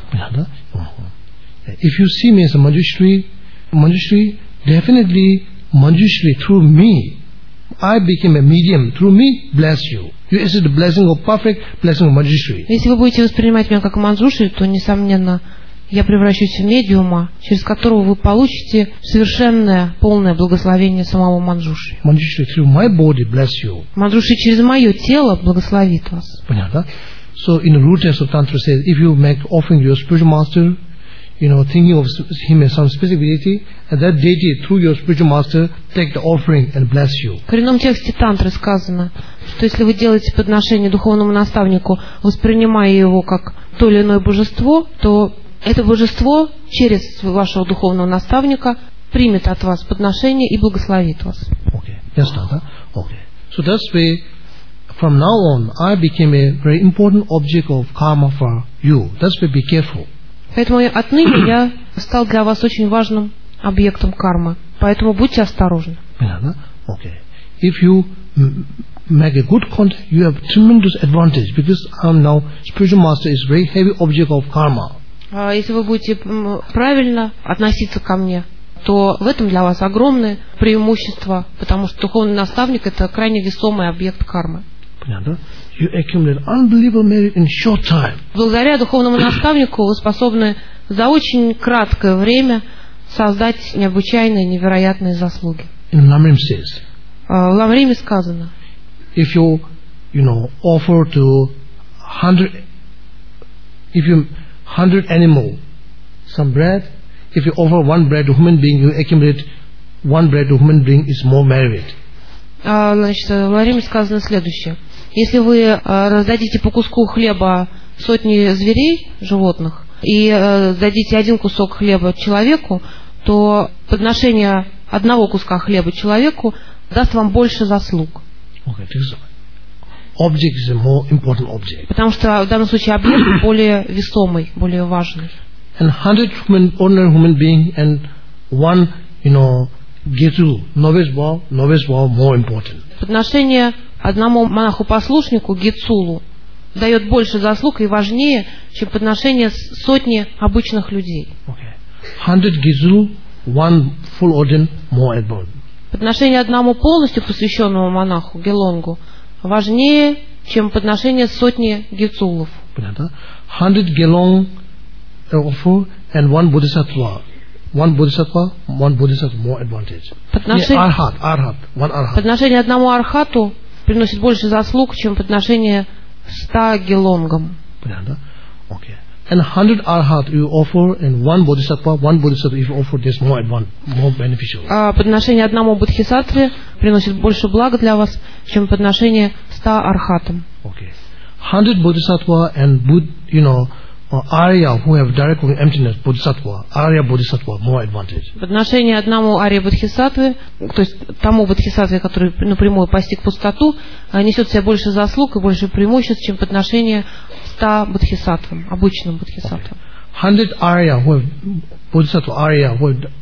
[SPEAKER 1] If you see me as a Manjushri, definitely Manjushri through me, I became a medium. Through me, bless you. You receive the blessing of perfect blessing of Manjushri.
[SPEAKER 2] Если вы будете воспринимать меня как Манджушри, то, несомненно, я превращусь в медиума, через которого вы получите совершенное, полное благословение самого Манджушри.
[SPEAKER 1] Manjushri through my body bless you.
[SPEAKER 2] Манджушри через мое тело благословит вас.
[SPEAKER 1] Понятно? So in the root text of Tantra says, if you make offering to your spiritual master, thinking of him as some specific deity, and that deity through your spiritual master take the offering and bless you.
[SPEAKER 2] В коренном тексте Тантры сказано, что если вы делаете подношение духовному наставнику, воспринимая его как то или иное божество, то это божество через вашего духовного наставника примет от вас подношение и благословит вас.
[SPEAKER 1] Okay. Yes, Tata. Okay. So that's why from now on I became a very important object of karma for you. That's why be careful.
[SPEAKER 2] Поэтому отныне я стал для вас очень важным объектом кармы. Поэтому будьте осторожны.
[SPEAKER 1] Okay. If you make a good contact, you have tremendous advantage because now spiritual master is very heavy object of karma.
[SPEAKER 2] Если вы будете правильно относиться ко мне, то в этом для вас огромное преимущество, потому что духовный наставник – это крайне весомый объект кармы.
[SPEAKER 1] You accumulate unbelievable merit in short time.
[SPEAKER 2] Благодаря духовному наставнику вы способны за очень краткое время создать необычайные, невероятные заслуги.
[SPEAKER 1] In Lamrim says,
[SPEAKER 2] В Ламриме сказано,
[SPEAKER 1] if you offer to 100 animal some bread, if you offer one bread to human being, you accumulate one bread to human being is more merit.
[SPEAKER 2] Значит, в Ламриме сказано следующее. Если вы раздадите по куску хлеба сотни зверей, животных, и дадите один кусок хлеба человеку, то подношение одного куска хлеба человеку даст вам больше заслуг.
[SPEAKER 1] Okay, object is a more important object.
[SPEAKER 2] Потому что в данном случае объект более весомый, более важный.
[SPEAKER 1] And 100 ordinary human being and one, Getu, novice vow more important.
[SPEAKER 2] Подношение одному монаху-послушнику, Гецулу, дает больше заслуг и важнее, чем подношение сотни обычных людей.
[SPEAKER 1] Okay. 100 Getu, one full ordain more important.
[SPEAKER 2] Подношение одному полностью посвященному монаху, Гелонгу, важнее, чем подношение сотни Гецулов.
[SPEAKER 1] 100 Gelong offer and one Bodhisattva. One Bodhisattva more advantage.
[SPEAKER 2] Подношение одному архату приносит больше заслуг, чем подношение 100 Гелонгам.
[SPEAKER 1] Okay. And 100 arhat you offer, and one bodhisattva if you offer, this more beneficial.
[SPEAKER 2] Подношение одному бодхисаттве приносит больше блага для вас, чем подношение 100 архатам.
[SPEAKER 1] Okay. 100 bodhisattva and Arya who have direct emptiness, Arya bodhisattva more advantage.
[SPEAKER 2] Подношение одному Арья бодхисаттве, то есть тому бодхисаттве, который напрямую постиг пустоту, несет в себе больше заслуг и больше преимуществ, чем подношение 100 бодхисаттвам, обычным бодхисаттвам.
[SPEAKER 1] 100 Arya who have bodhisattva Arya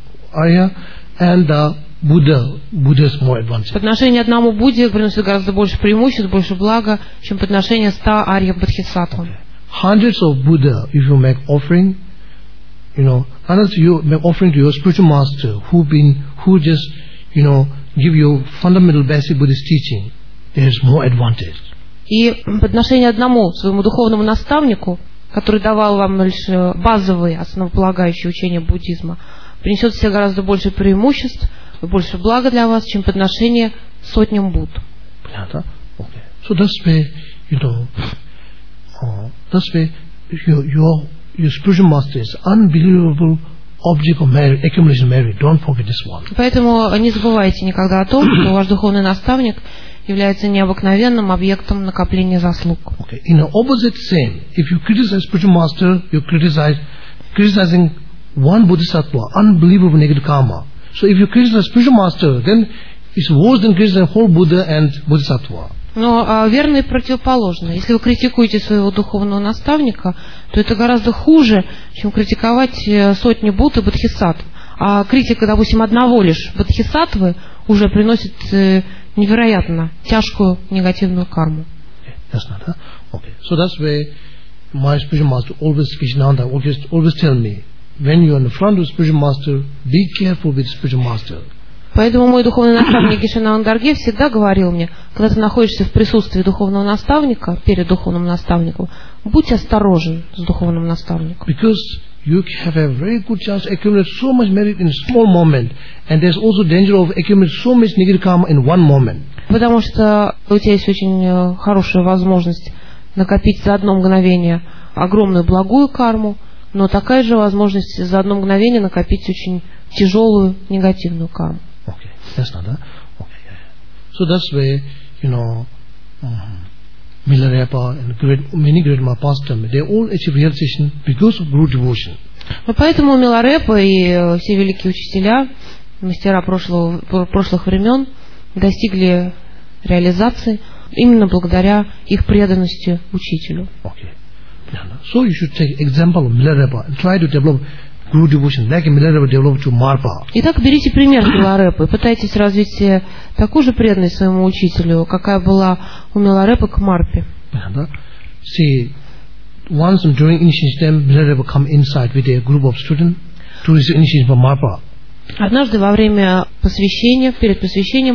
[SPEAKER 1] and Buddha's more advantage.
[SPEAKER 2] Подношение одному Будде приносит гораздо больше преимуществ, больше блага, чем подношение 100 Арья бодхисаттвам.
[SPEAKER 1] Hundreds of Buddha, if you make offering, hundreds you make offering to your spiritual master who just, give you fundamental basic Buddhist teaching, there is more advantage.
[SPEAKER 2] И подношение одному своему духовному наставнику, который давал вам лишь базовые, основополагающие учения буддизма, принесет в себе гораздо больше преимуществ, больше блага для вас, чем подношение сотням Будд.
[SPEAKER 1] Okay. So that's why, that's why your spiritual master is unbelievable object of merit, accumulation merit. Don't forget this one.
[SPEAKER 2] Поэтому не забывайте никогда о том, что ваш духовный наставник является необыкновенным объектом накопления заслуг.
[SPEAKER 1] Okay. In the opposite same, if you criticize spiritual master, you criticizing one bodhisattva, unbelievable negative karma. So if you criticize spiritual master, then it's worse than criticizing whole Buddha and bodhisattva.
[SPEAKER 2] Но верно и противоположно. Если вы критикуете своего духовного наставника, то это гораздо хуже, чем критиковать сотни Будд и бодхисаттв. А критика, допустим, одного лишь бодхисаттвы уже приносит невероятно тяжкую негативную карму.
[SPEAKER 1] Okay. So that's why my spiritual master always tell me, when you are in the front of spiritual master, be careful with spiritual master.
[SPEAKER 2] Поэтому мой духовный наставник Гишанандарге всегда говорил мне, когда ты находишься в присутствии духовного наставника, перед духовным наставником, будь осторожен с духовным наставником.
[SPEAKER 1] Because you have a very good chance to accumulate so much merit in a small moment, and there's also danger of accumulating so much negative karma in one moment.
[SPEAKER 2] Потому что у тебя есть очень хорошая возможность накопить за одно мгновение огромную благую карму, но такая же возможность за одно мгновение накопить очень тяжелую негативную карму.
[SPEAKER 1] Okay, that's not that. Okay, yeah. So that's why, Milarepa and many great Mahaprabhu, they all achieve realization because of Guru devotion.
[SPEAKER 2] Поэтому Миларепа и все великие учителя, мастера прошлых времен, достигли реализации именно благодаря их преданности учителю.
[SPEAKER 1] Okay. So you should take example of Milarepa and try to develop Guru devotion, like Milarepa developed to Marpa.
[SPEAKER 2] Итак, берите пример Миларепы и пытайтесь развить такую же преданность своему учителю, какая была у Миларепы к Марпе.
[SPEAKER 1] See, once during initiation, Milarepa come inside with a group of students to receive initiation from Marpa.
[SPEAKER 2] Однажды во время посвящения, перед посвящением,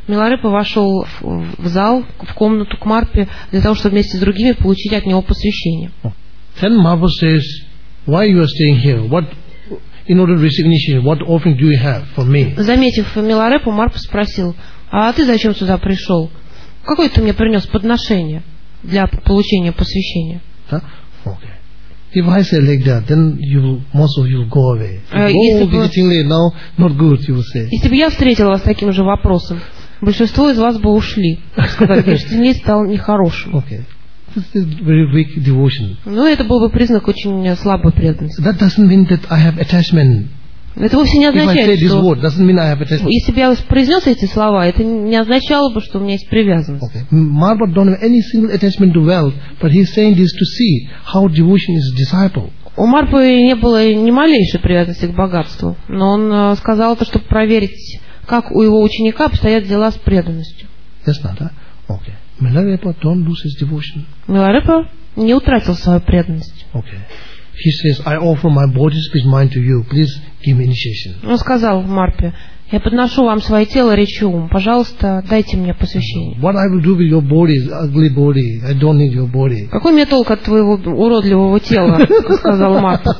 [SPEAKER 2] Миларепа вошел в зал, в комнату к Марпе, для того, чтобы вместе с другими получить от него посвящение.
[SPEAKER 1] Then Marpa says, why you are staying here? In order to receive initiation, what offering do you have for me?
[SPEAKER 2] Заметив Миларепу, Марпа спросил: а ты зачем сюда пришел? Какое ты мне принес подношение для получения посвящения?
[SPEAKER 1] Okay. If I say like that, then most of you will go away. Now not good, you will say.
[SPEAKER 2] Если бы я встретила вас таким же вопросом, большинство из вас бы ушли. Сказали, день стал нехорошим.
[SPEAKER 1] Okay. This is very weak devotion.
[SPEAKER 2] Но это был бы признак очень слабой преданности.
[SPEAKER 1] That doesn't mean that I have attachment.
[SPEAKER 2] Это вовсе не означает, что...
[SPEAKER 1] Если
[SPEAKER 2] бы я произнес эти слова, это не означало бы, что у меня есть привязанность.
[SPEAKER 1] Marpa don't have any single attachment to wealth, but he's saying this to see how devotion is disciple.
[SPEAKER 2] У Марпы не было ни малейшей привязанности к богатству, но он сказал это, чтобы проверить, как у его ученика обстоят дела с преданностью.
[SPEAKER 1] Milarepa don't lose his devotion.
[SPEAKER 2] Миларепа не утратил свою преданность.
[SPEAKER 1] He says, I offer my body, spirit, mind to you. Please give me initiation.
[SPEAKER 2] Он сказал Марпе: я подношу вам свое тело, речь и ум. Пожалуйста, дайте мне посвящение.
[SPEAKER 1] What I will do with your body, ugly body. I don't need your body.
[SPEAKER 2] Какой мне толк от твоего уродливого тела, сказал Марпа.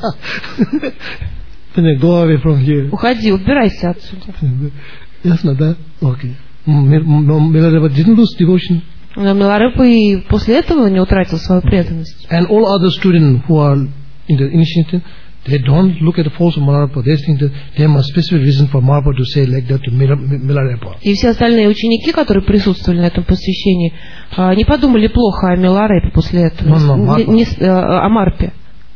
[SPEAKER 1] Go away from here.
[SPEAKER 2] Уходи, убирайся отсюда.
[SPEAKER 1] Ясно, да? Okay. Milarepa didn't lose devotion.
[SPEAKER 2] Но Миларепа и после этого не утратил свою преданность.
[SPEAKER 1] And all other students who are in the initiation, they don't look at the force of Milarepa. They think that there must be specific reason for Marpa to say like that to Milarepa.
[SPEAKER 2] И все остальные ученики, которые присутствовали на этом посвящении, не подумали плохо о Миларепе после этого. О Марпе.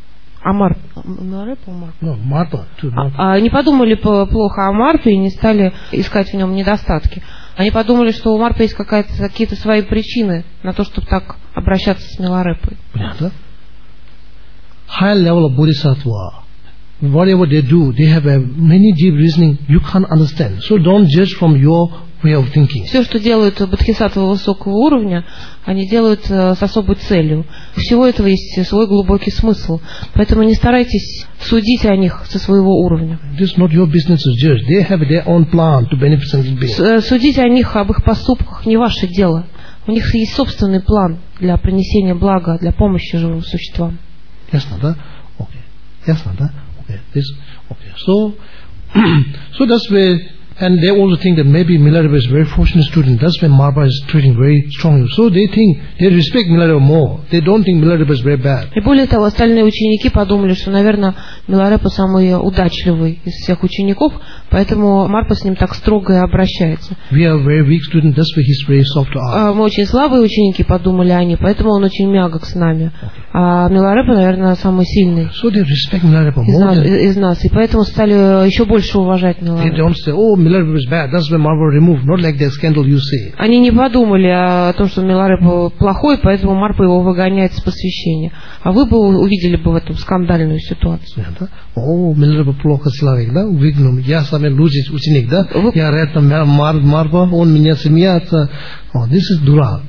[SPEAKER 2] Не подумали плохо о Марпе и не стали искать в нем недостатки. Они подумали, что у Марпа есть какие-то свои причины на то, чтобы так обращаться с Миларепой.
[SPEAKER 1] Понятно? High level of bodhisattva, whatever they do, they have a many deep reasoning you can't understand. So don't judge from your way of thinking.
[SPEAKER 2] Все, что делают бодхисаттвы высокого уровня, они делают с особой целью. У всего этого есть свой глубокий смысл. Поэтому не старайтесь судить о них со своего уровня.
[SPEAKER 1] This is not your business to judge. They have their own plan to benefit sentient beings.
[SPEAKER 2] Судить о них, об их поступках, не ваше дело. У них есть собственный план для принесения блага, для помощи живым существам.
[SPEAKER 1] Ясно, да? Okay. Ясно, да? Okay. Okay. So that's where, and they also think that maybe Milarepa is a very fortunate student. That's why Marpa is treating very strongly. So they think, they respect Milarepa more. They don't think Milarepa is very bad.
[SPEAKER 2] И более того, остальные ученики подумали, что, наверное, Миларепа самый удачливый из всех учеников, поэтому Марпа с ним так строго и обращается.
[SPEAKER 1] We are very weak students. That's why he's very soft to us.
[SPEAKER 2] Мы очень слабые ученики, подумали они, поэтому он очень мягок с нами. А Миларепа, наверное, самый сильный
[SPEAKER 1] so they respect Milarepa more
[SPEAKER 2] из нас, и поэтому стали еще больше уважать Миларепу.
[SPEAKER 1] They don't say, oh, Milarepa is bad. That's why Marpa removed. Not like that scandal you say.
[SPEAKER 2] Они не подумали о том, что Миларепа плохой, поэтому Марпа его выгоняет с посвящения. А вы бы увидели бы в этом скандальную ситуацию.
[SPEAKER 1] О, Миларепа плохо человек, да? Выгнул. Я сам лучший ученик, да? Я рядом Марпа, он меня смеется. Oh, this is дурак.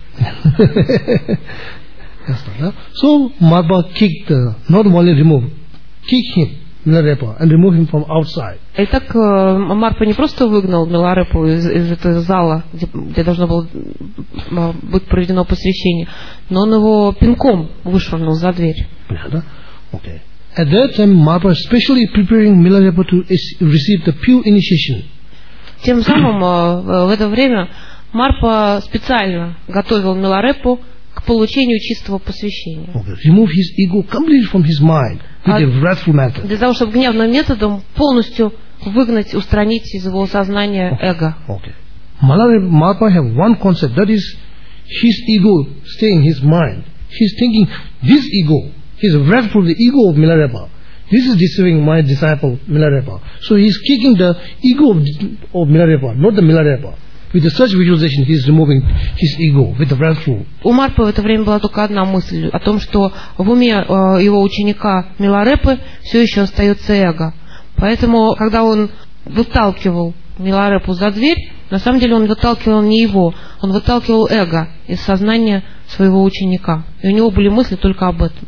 [SPEAKER 1] So Marpa kicked, not only remove, kick him, Milarepa, and remove him from outside.
[SPEAKER 2] Итак, Марпа не просто выгнал Миларепу из этого зала, где должно было быть проведено посвящение, но он его пинком вышвырнул за дверь.
[SPEAKER 1] Okay. At that time, Marpa especially preparing Milarepa to receive the pure initiation.
[SPEAKER 2] Тем самым в это время Марпа специально готовил Миларепу к получению чистого посвящения.
[SPEAKER 1] Remove his ego completely from his mind with a wrathful method.
[SPEAKER 2] Для того, чтобы гневным методом полностью выгнать, устранить из его сознания эго.
[SPEAKER 1] Marpa have one concept, that is his ego stay in his mind. He's thinking this ego, he's wrathful, the ego of Milarepa. This is deceiving my disciple Milarepa. So he's kicking the ego of Milarepa, not the Milarepa. With such visualization, he is removing his ego with the wrathful.
[SPEAKER 2] У Марпы в это время была только одна мысль о том, что в уме его ученика Миларепы все еще остается эго. Поэтому, когда он выталкивал Миларепу за дверь, на самом деле он выталкивал не его, он выталкивал эго из сознания своего ученика. И у него были мысли только об этом.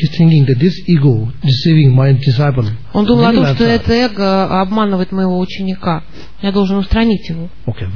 [SPEAKER 2] Он думал о том, что это эго обманывает моего ученика. Я должен устранить его.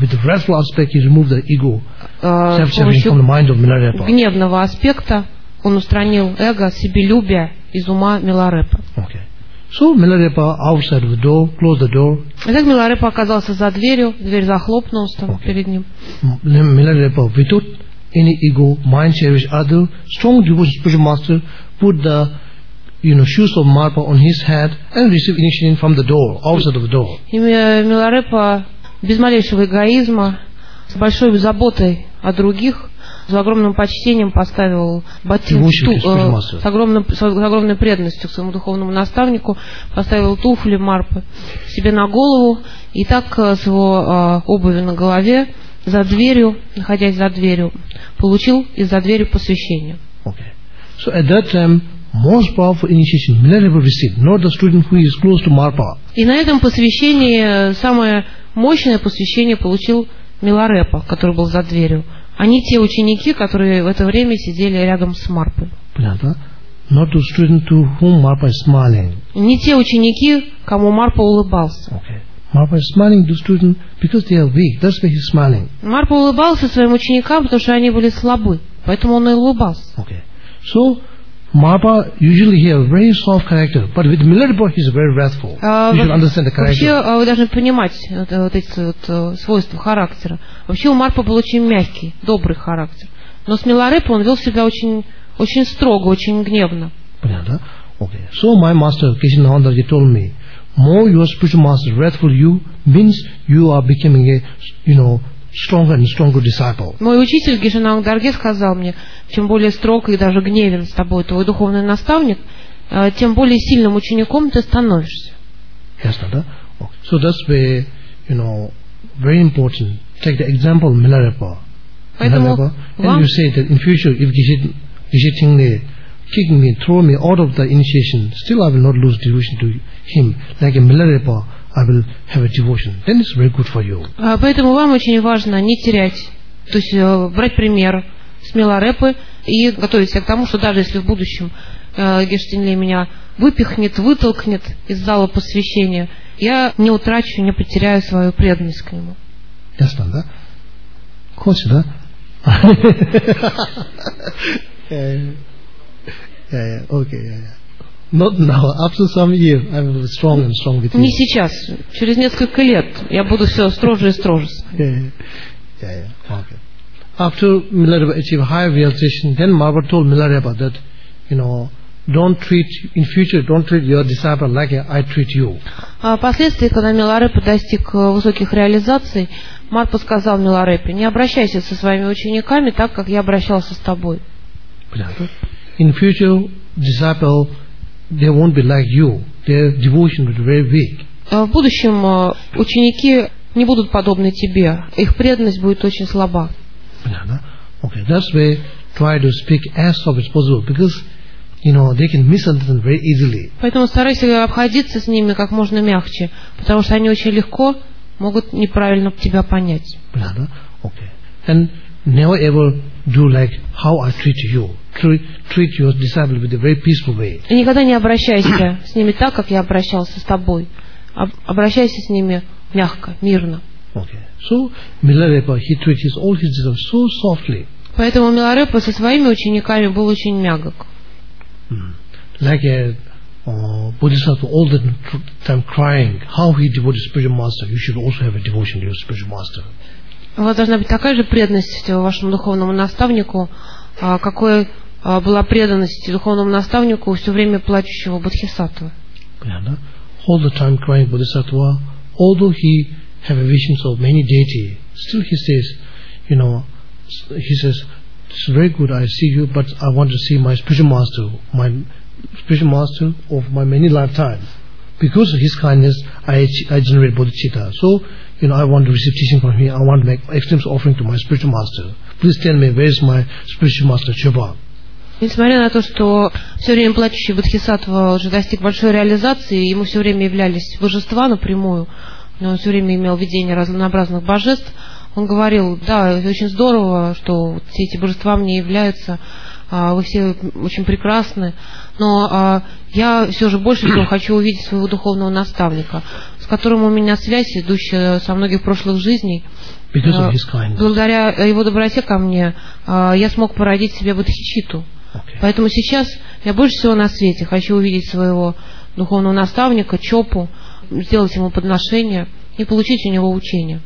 [SPEAKER 2] С помощью гневного аспекта он устранил эго, себелюбие из ума Миларепа.
[SPEAKER 1] So Milarepa outside of the door, closed the door.
[SPEAKER 2] Итак, Миларепа оказался за дверью, дверь захлопнулась там перед ним.
[SPEAKER 1] Milarepa, without any ego, mind cherish other, strong devotion spiritual master, put the shoes of Marpa on his head and receive initiation from the door, outside of the door.
[SPEAKER 2] И Миларепа без малейшего эгоизма, с большой заботой о других, с огромным почтением поставил ботинки, с огромной преданностью к своему духовному наставнику, поставил туфли Марпы себе на голову, и так с его обуви на голове, за дверью, находясь за дверью, получил из-за двери посвящение.
[SPEAKER 1] So at that time, most powerful initiation Milarepa received, not the student who is close to Marpa.
[SPEAKER 2] И на этом посвящении самое мощное посвящение получил Миларепа, который был за дверью, а не те ученики, которые в это время сидели рядом с Марпой.
[SPEAKER 1] Not to student to whom Marpa is smiling.
[SPEAKER 2] Не те ученики, кому Марпа улыбался.
[SPEAKER 1] Marpa is smiling to student because they are weak. That's why he is smiling.
[SPEAKER 2] Марпа улыбался своим ученикам, потому что они были слабы, поэтому он и улыбался.
[SPEAKER 1] So Marpa usually he has a very soft character, but with Milarepa he is very wrathful. You should understand the character.
[SPEAKER 2] Вообще вы должны понимать вот эти свойства характера. Вообще у Марпа был очень мягкий, добрый характер, но с Миларепой он вел себя очень, очень строго, очень гневно.
[SPEAKER 1] So my master Keshananda told me, more your spiritual master wrathful you means you are becoming a stronger and stronger disciple.
[SPEAKER 2] Мой учитель Гешананг Дарге сказал мне, чем более строг и даже гневен с тобой твой духовный наставник, тем более сильным учеником ты становишься.
[SPEAKER 1] Yes, so that's why, very important. Take the example Milarepa.
[SPEAKER 2] Поэтому
[SPEAKER 1] and you say that in future, if Geshe kick me, throw me out of the initiation, still I will not lose devotion to him. Like a Milarepa, I will have a devotion. Then it's very good for you.
[SPEAKER 2] Поэтому вам очень важно не терять, то есть брать пример с Миларепы и готовить себя к тому, что даже если в будущем Гештинлей меня выпихнет, вытолкнет из зала посвящения, я не утрачу, не потеряю свою преданность к нему.
[SPEAKER 1] Ясно, да? Хочешь, да? Okay. Not now. After some years, I will be strong and strong with you.
[SPEAKER 2] Не сейчас. Через несколько лет я буду все строже и строже.
[SPEAKER 1] Okay. After Milarepa achieved high realization, then Marpa told Milarepa that, don't treat your disciple like I treat you.
[SPEAKER 2] Впоследствии, когда Миларепа достиг высоких реализаций, Марпа сказал Миларепе: не обращайся со своими учениками так, как я обращался с тобой.
[SPEAKER 1] In future, disciple, they won't be like you. Their devotion will be very weak.
[SPEAKER 2] В будущем ученики не будут подобны тебе. Их преданность будет очень слаба.
[SPEAKER 1] Okay, that's why try to speak as soft as possible, because they can misunderstand very easily.
[SPEAKER 2] Поэтому старайся обходиться с ними как можно мягче, потому что они очень легко могут неправильно тебя понять.
[SPEAKER 1] Okay. And never ever do like how I treat you. Treat your disciple with a very peaceful way.
[SPEAKER 2] И никогда не обращайся с ними так, как я обращался с тобой. Обращайся с ними мягко, мирно.
[SPEAKER 1] Okay. So Milarepa, he treats all his disciples so softly.
[SPEAKER 2] Поэтому Миларепа со своими учениками был очень мягок.
[SPEAKER 1] Like a Bodhisattva all the time crying, how he devoted spiritual master. You should also have a devotion to your spiritual master.
[SPEAKER 2] У вас должна быть такая же преданность вашему духовному наставнику, какой была преданность духовному наставнику все время плачущего Бодхисаттвы.
[SPEAKER 1] All the time crying Bodhisattva, although he have visions of many deities, still he says, it's very good I see you, but I want to see my spiritual master of my many lifetimes. Because of his kindness, I generate bodhicitta. So, I want to receive teaching from him. I want to make extensive offering to my spiritual master. Please tell me, where is my spiritual master, Choba?
[SPEAKER 2] Несмотря на то, что все время плачущий Бодхисаттва уже достиг большой реализации, ему все время являлись божества напрямую, но он все время имел видение разнообразных божеств. Он говорил: да, очень здорово, что все эти божества мне являются, вы все очень прекрасны, но я все же больше всего хочу увидеть своего духовного наставника, с которым у меня связь, идущая со многих прошлых жизней. Благодаря его доброте ко мне я смог породить себе бодхичитту. Поэтому сейчас я больше всего на свете хочу увидеть своего духовного наставника, Чопу, сделать ему подношение и получить у него учение.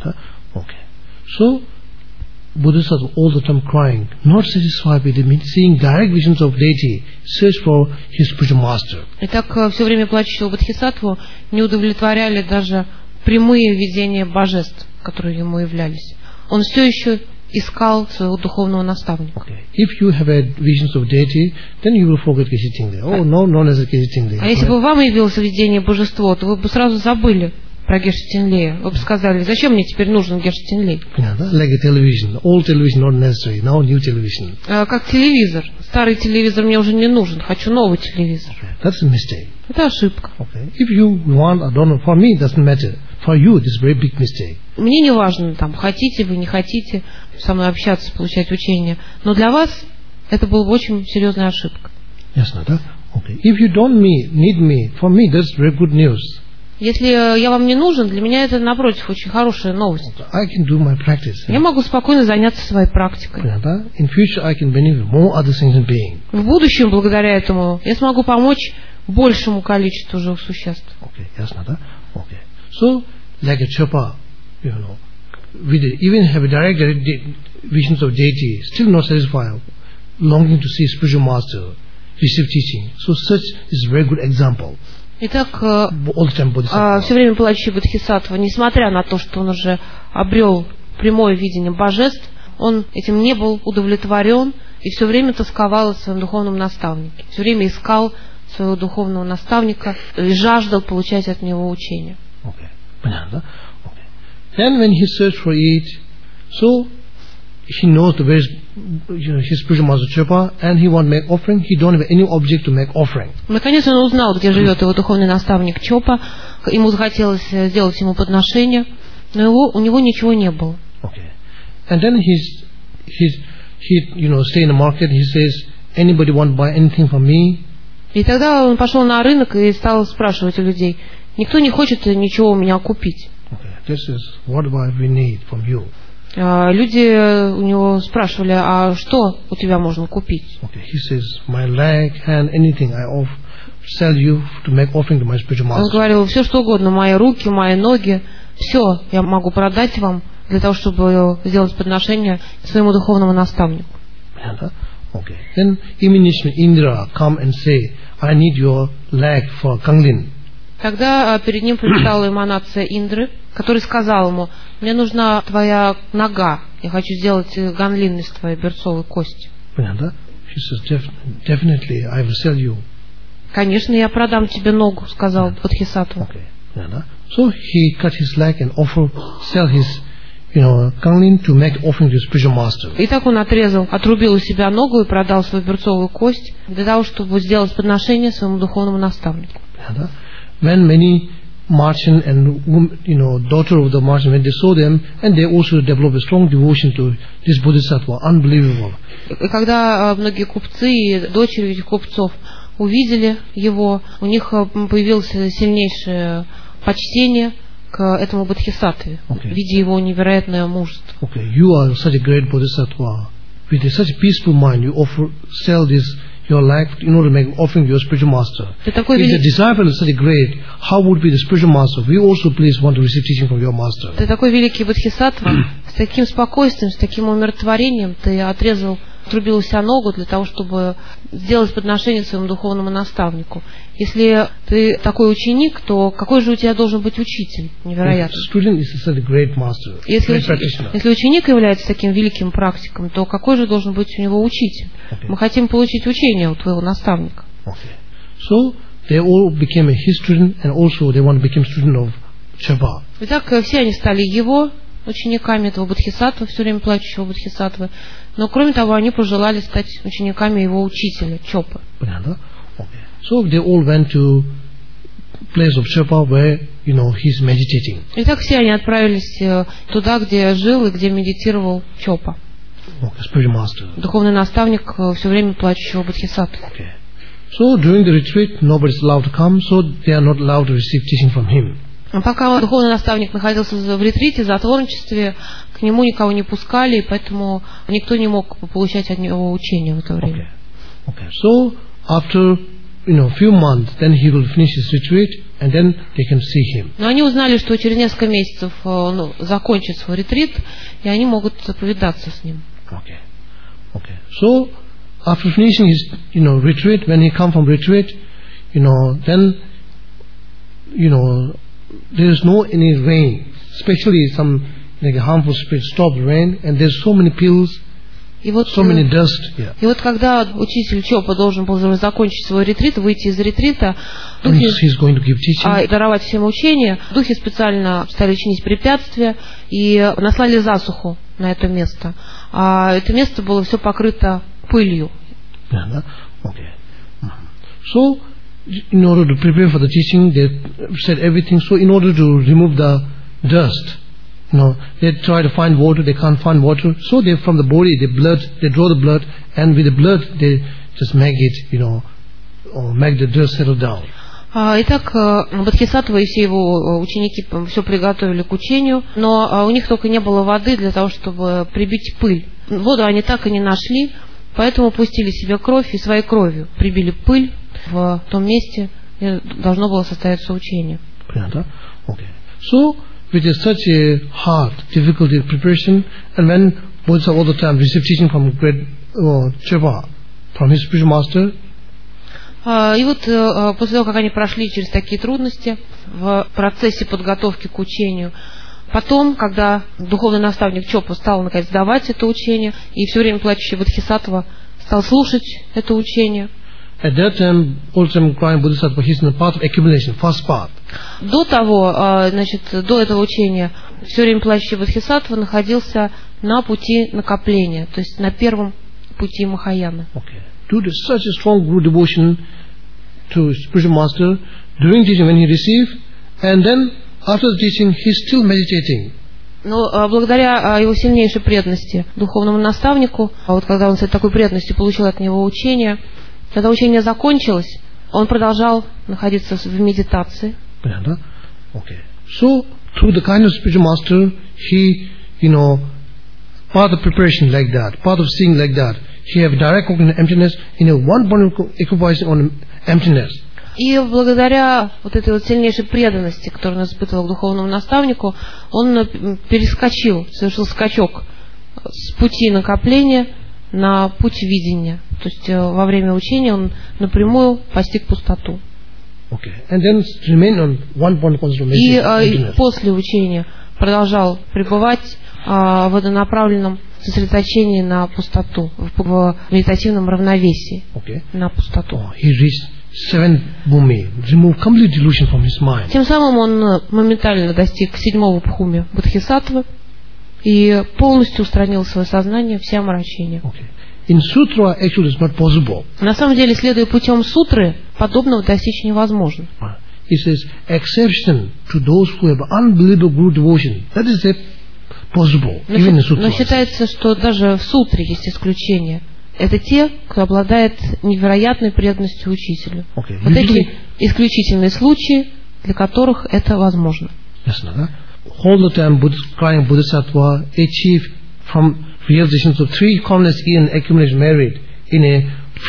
[SPEAKER 1] So, Bodhisattva all the time crying, not satisfied with seeing direct visions of deity, search for his spiritual master.
[SPEAKER 2] Итак, все время плачущего Бодхисаттву не удовлетворяли даже прямые видения божеств, которые ему являлись. Он все еще искал своего духовного наставника.
[SPEAKER 1] If you have had visions of deity, then you will forget Geshe Chingde. Oh, no, not as a Geshe Chingde.
[SPEAKER 2] А если бы вам явилось видение божества, то вы бы сразу забыли про Герше Тенлея. Вы бы сказали: зачем мне теперь нужен Герше Тенлей?
[SPEAKER 1] Like a television. Old television not necessary. Now new television.
[SPEAKER 2] Как телевизор. Старый телевизор мне уже не нужен. Хочу новый телевизор.
[SPEAKER 1] That's a mistake.
[SPEAKER 2] Это ошибка.
[SPEAKER 1] If you want, I don't know, for me it doesn't matter. For you it is a very big mistake.
[SPEAKER 2] Мне не важно, там, хотите вы, не хотите со мной общаться, получать учение. Но для вас это была бы очень серьезная ошибка.
[SPEAKER 1] Yes, Nada. If you don't need me, for me that's very good news.
[SPEAKER 2] Если я вам не нужен, для меня это, напротив, очень хорошая новость.
[SPEAKER 1] I can do my practice.
[SPEAKER 2] Я могу спокойно заняться своей практикой.
[SPEAKER 1] In future I can benefit more other sentient beings.
[SPEAKER 2] В будущем, благодаря этому, я смогу помочь большему количеству живых существ.
[SPEAKER 1] Yes, Nada. So, like a Chopa, even have a direct visions of deity, still not satisfied, longing to see spiritual master, receive teaching. So such is a very good example.
[SPEAKER 2] Итак, все время плачущий Бодхисаттва, несмотря на то, что он уже обрел прямое видение божеств, он этим не был удовлетворен и все время тосковал о своем духовном наставнике. Все время искал своего духовного наставника и жаждал получать от него учение.
[SPEAKER 1] Then when he searched for it, so he knows the ways, his spiritual master Chopa, and he want to make offering. He don't have any object to make offering.
[SPEAKER 2] Наконец он узнал, где живет его духовный наставник Чопа. Ему захотелось сделать ему подношение, но у него ничего не было.
[SPEAKER 1] And then he stay in the market. He says, anybody want to buy anything from me?
[SPEAKER 2] И тогда он пошел на рынок и стал спрашивать у людей: никто не хочет ничего у меня купить.
[SPEAKER 1] This is what we need from you.
[SPEAKER 2] Люди у него спрашивали: а что у тебя можно купить?
[SPEAKER 1] He says, my leg, hand, anything I sell you to make offering to my spiritual master.
[SPEAKER 2] Он говорил: все что угодно, мои руки, мои ноги, все я могу продать вам для того, чтобы сделать подношение своему духовному наставнику.
[SPEAKER 1] Then immediately Indra come and say, I need your leg for Kanglin.
[SPEAKER 2] Тогда перед ним предстала эманация Индры, который сказал ему: мне нужна твоя нога, я хочу сделать ганлин из твоей берцовой кости.
[SPEAKER 1] She says, definitely I will sell you.
[SPEAKER 2] Конечно, я продам тебе ногу, сказал Бодхисаттва.
[SPEAKER 1] So he cut his leg and sell his Kanglin to make offering to spiritual master.
[SPEAKER 2] И так он отрубил у себя ногу и продал свою берцовую кость для того, чтобы сделать подношение своему духовному наставнику.
[SPEAKER 1] When many merchant and daughter of the merchant, when they saw them, and they also developed a strong devotion to this Bodhisattva, unbelievable.
[SPEAKER 2] И когда многие купцы и дочери этих купцов увидели его, у них появилось сильнейшее почтение к этому Бодхисаттве, видя его невероятное мужество.
[SPEAKER 1] You are such a great Bodhisattva. With such a peaceful mind, you sell this your life in order to make offering to your spiritual master. If the disciple is such a great, how would be the spiritual master? We also please want to receive teaching from your master.
[SPEAKER 2] Ты такой великий Бодхисаттва, с таким спокойствием, с таким умиротворением ты отрубил у себя ногу для того, чтобы сделать подношение своему духовному наставнику. Если ты такой ученик, то какой же у тебя должен быть учитель? Невероятно. Если ученик является таким великим практиком, то какой же должен быть у него учитель? Мы хотим получить учение у твоего наставника.
[SPEAKER 1] So they all became his student, and also they want to become student of Chopa.
[SPEAKER 2] Итак, все они стали его учениками, этого Бодхисаттвы, все время плачущего Бодхисаттвы. Но кроме того, они пожелали стать учениками его учителя, Чопы.
[SPEAKER 1] So they all went to place of Chopa where, he's meditating.
[SPEAKER 2] Итак, все они отправились туда, где жил и где медитировал Чопа.
[SPEAKER 1] Okay, spiritual master.
[SPEAKER 2] Духовный наставник все время плачущего Бодхисаттвы.
[SPEAKER 1] Okay. So during the retreat, nobody's allowed to come, so they are not allowed to receive teaching from him.
[SPEAKER 2] Пока духовный наставник находился в ретрите, в затворничестве, к нему никого не пускали, и поэтому никто не мог получать от него учения в это время.
[SPEAKER 1] Okay. So after few months, then he will finish his retreat, and then they can see him.
[SPEAKER 2] Но они узнали, что через несколько месяцев он закончит свой ретрит, и они могут повидаться с ним.
[SPEAKER 1] Okay. Okay. So after finishing his retreat, when he come from retreat, then there is no any rain, especially some like harmful spirits stop rain, and there's so many pills. So many dust. Yeah.
[SPEAKER 2] И вот когда учитель Чопа должен был закончить свой ретрит, выйти из ретрита, духи, даровать всем учения, духи специально стали чинить препятствия и наслали засуху на это место. А это место было все покрыто пылью.
[SPEAKER 1] Yeah, okay. So, in order to prepare for the teaching, they said everything. So, in order to remove the dust, they try to find water, they can't find water. So they from the body, they draw the blood, and with the blood they just make it, or make the dust settle down.
[SPEAKER 2] Итак, Бодхисаттва и все его ученики все приготовили к учению, но у них только не было воды для того, чтобы прибить пыль. Воду они так и не нашли, поэтому пустили себе кровь и своей кровью прибили пыль в том месте, где должно было состояться учение.
[SPEAKER 1] Okay. So, with such a hard, difficult preparation, and when Bodhisattva all the time received teaching from great Chopa, from his spiritual master.
[SPEAKER 2] И вот после того, как они прошли через такие трудности в процессе подготовки к учению, потом, когда духовный наставник Чопа стал наконец давать это учение, и все время плачущий Бодхисаттва стал слушать это учение.
[SPEAKER 1] At that time, all-time crying Bodhisattva, he's in the path of accumulation, first path.
[SPEAKER 2] До того, до этого учения, все время плачущий Бодхисаттва находился на пути накопления, то есть на первом пути Махаяны.
[SPEAKER 1] Okay. Due to such a strong guru devotion to spiritual master, during teaching when he received, and then after the teaching, he's still meditating.
[SPEAKER 2] Но благодаря его сильнейшей преданности духовному наставнику, вот когда он с такой преданностью получил от него учение, когда учение закончилось, он продолжал находиться в медитации.
[SPEAKER 1] Okay. So, through the kind of spiritual master, he, part of preparation like that, part of seeing like that, he have direct cognitive emptiness, one point of equipoising on emptiness.
[SPEAKER 2] И благодаря вот этой вот сильнейшей преданности, которую он испытывал к духовному наставнику, он совершил скачок с пути накопления на путь видения. То есть во время учения он напрямую постиг пустоту.
[SPEAKER 1] Okay. And then remain on one point
[SPEAKER 2] и после учения продолжал пребывать в однонаправленном сосредоточении на пустоту, в медитативном равновесии.
[SPEAKER 1] Okay.
[SPEAKER 2] На пустоту.
[SPEAKER 1] He reached seventh bhumi, remove complete delusion from his mind.
[SPEAKER 2] Тем самым он моментально достиг седьмого бхуми Бодхисаттвы и полностью устранил свое сознание, все омрачения.
[SPEAKER 1] Okay. In sutra, actually, it's not possible.
[SPEAKER 2] На самом деле, следуя путем сутры, подобного достичь невозможно.
[SPEAKER 1] It says, exception to those who have unbelievable guru devotion. That is possible, even in sutra.
[SPEAKER 2] Но считается, что даже в сутре есть исключения. Это те, кто обладает невероятной преданностью учителю.
[SPEAKER 1] Okay.
[SPEAKER 2] Вот эти исключительные случаи, для которых это возможно.
[SPEAKER 1] Yes, no? All the time, crying Bodhisattva achieve from realizations of three calmness and accumulation merit in a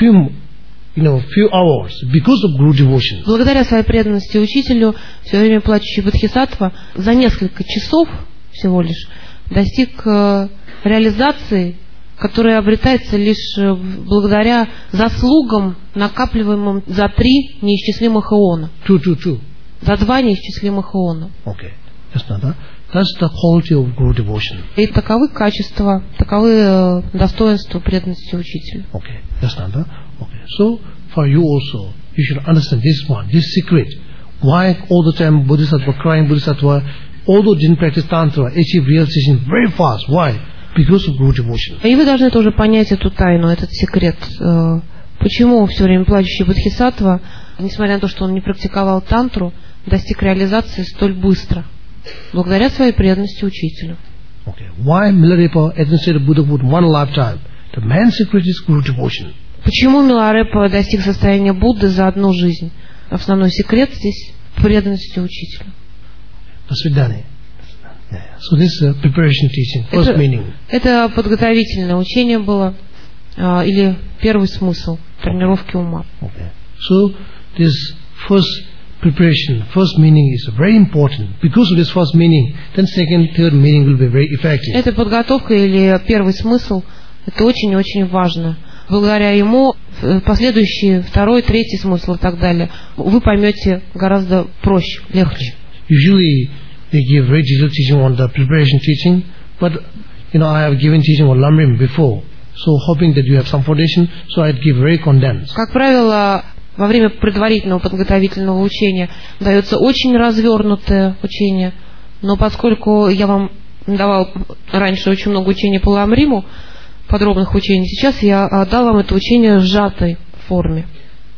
[SPEAKER 1] few hours because of guru devotion.
[SPEAKER 2] Благодаря своей преданности учителю, все время плачущий Бодхисаттва за несколько часов всего лишь достиг реализации, которая обретается лишь благодаря заслугам, накапливаемым за 3 неисчислимых эона. За 2 неисчислимых эона.
[SPEAKER 1] Okay. That's the quality of guru devotion.
[SPEAKER 2] И таковы качества, таковы достоинства преданности учителю.
[SPEAKER 1] Okay. Okay. So for you also, you should understand this one, this secret. Why all the time Bodhisattva, crying Bodhisattva, although didn't practice tantra, achieve realization very fast. Why? Because of guru devotion.
[SPEAKER 2] И вы должны тоже понять эту тайну, этот секрет. Почему все время плачущий Бодхисаттва несмотря на то, что он не практиковал тантру, достиг реализации столь быстро, благодаря своей преданности учителю.
[SPEAKER 1] Okay. Why Milarepa administered Buddha with one lifetime? The man's secret is guru devotion.
[SPEAKER 2] Почему Миларепа достиг состояния Будды за одну жизнь? Основной секрет здесь преданности учителю.
[SPEAKER 1] So this is a preparation teaching, first meaning.
[SPEAKER 2] Это подготовительное учение было, или первый смысл тренировки ума.
[SPEAKER 1] Okay. So this first preparation, first meaning is very important. Because of this first meaning, then second, third meaning will be very effective.
[SPEAKER 2] Эта подготовка или первый смысл, это очень-очень важно. Благодаря ему последующие второй, третий смысл и так далее вы поймете гораздо проще, легче.
[SPEAKER 1] Usually they give very detailed teaching on the preparation teaching, but I have given teaching on Lamrim before, so hoping that you have some foundation, so I'd give very condensed.
[SPEAKER 2] Как правило, во время предварительного подготовительного учения дается очень развернутое учение, но поскольку я вам давал раньше очень много учений по Ламриму, подробных учений, сейчас я дал вам это учение в сжатой форме.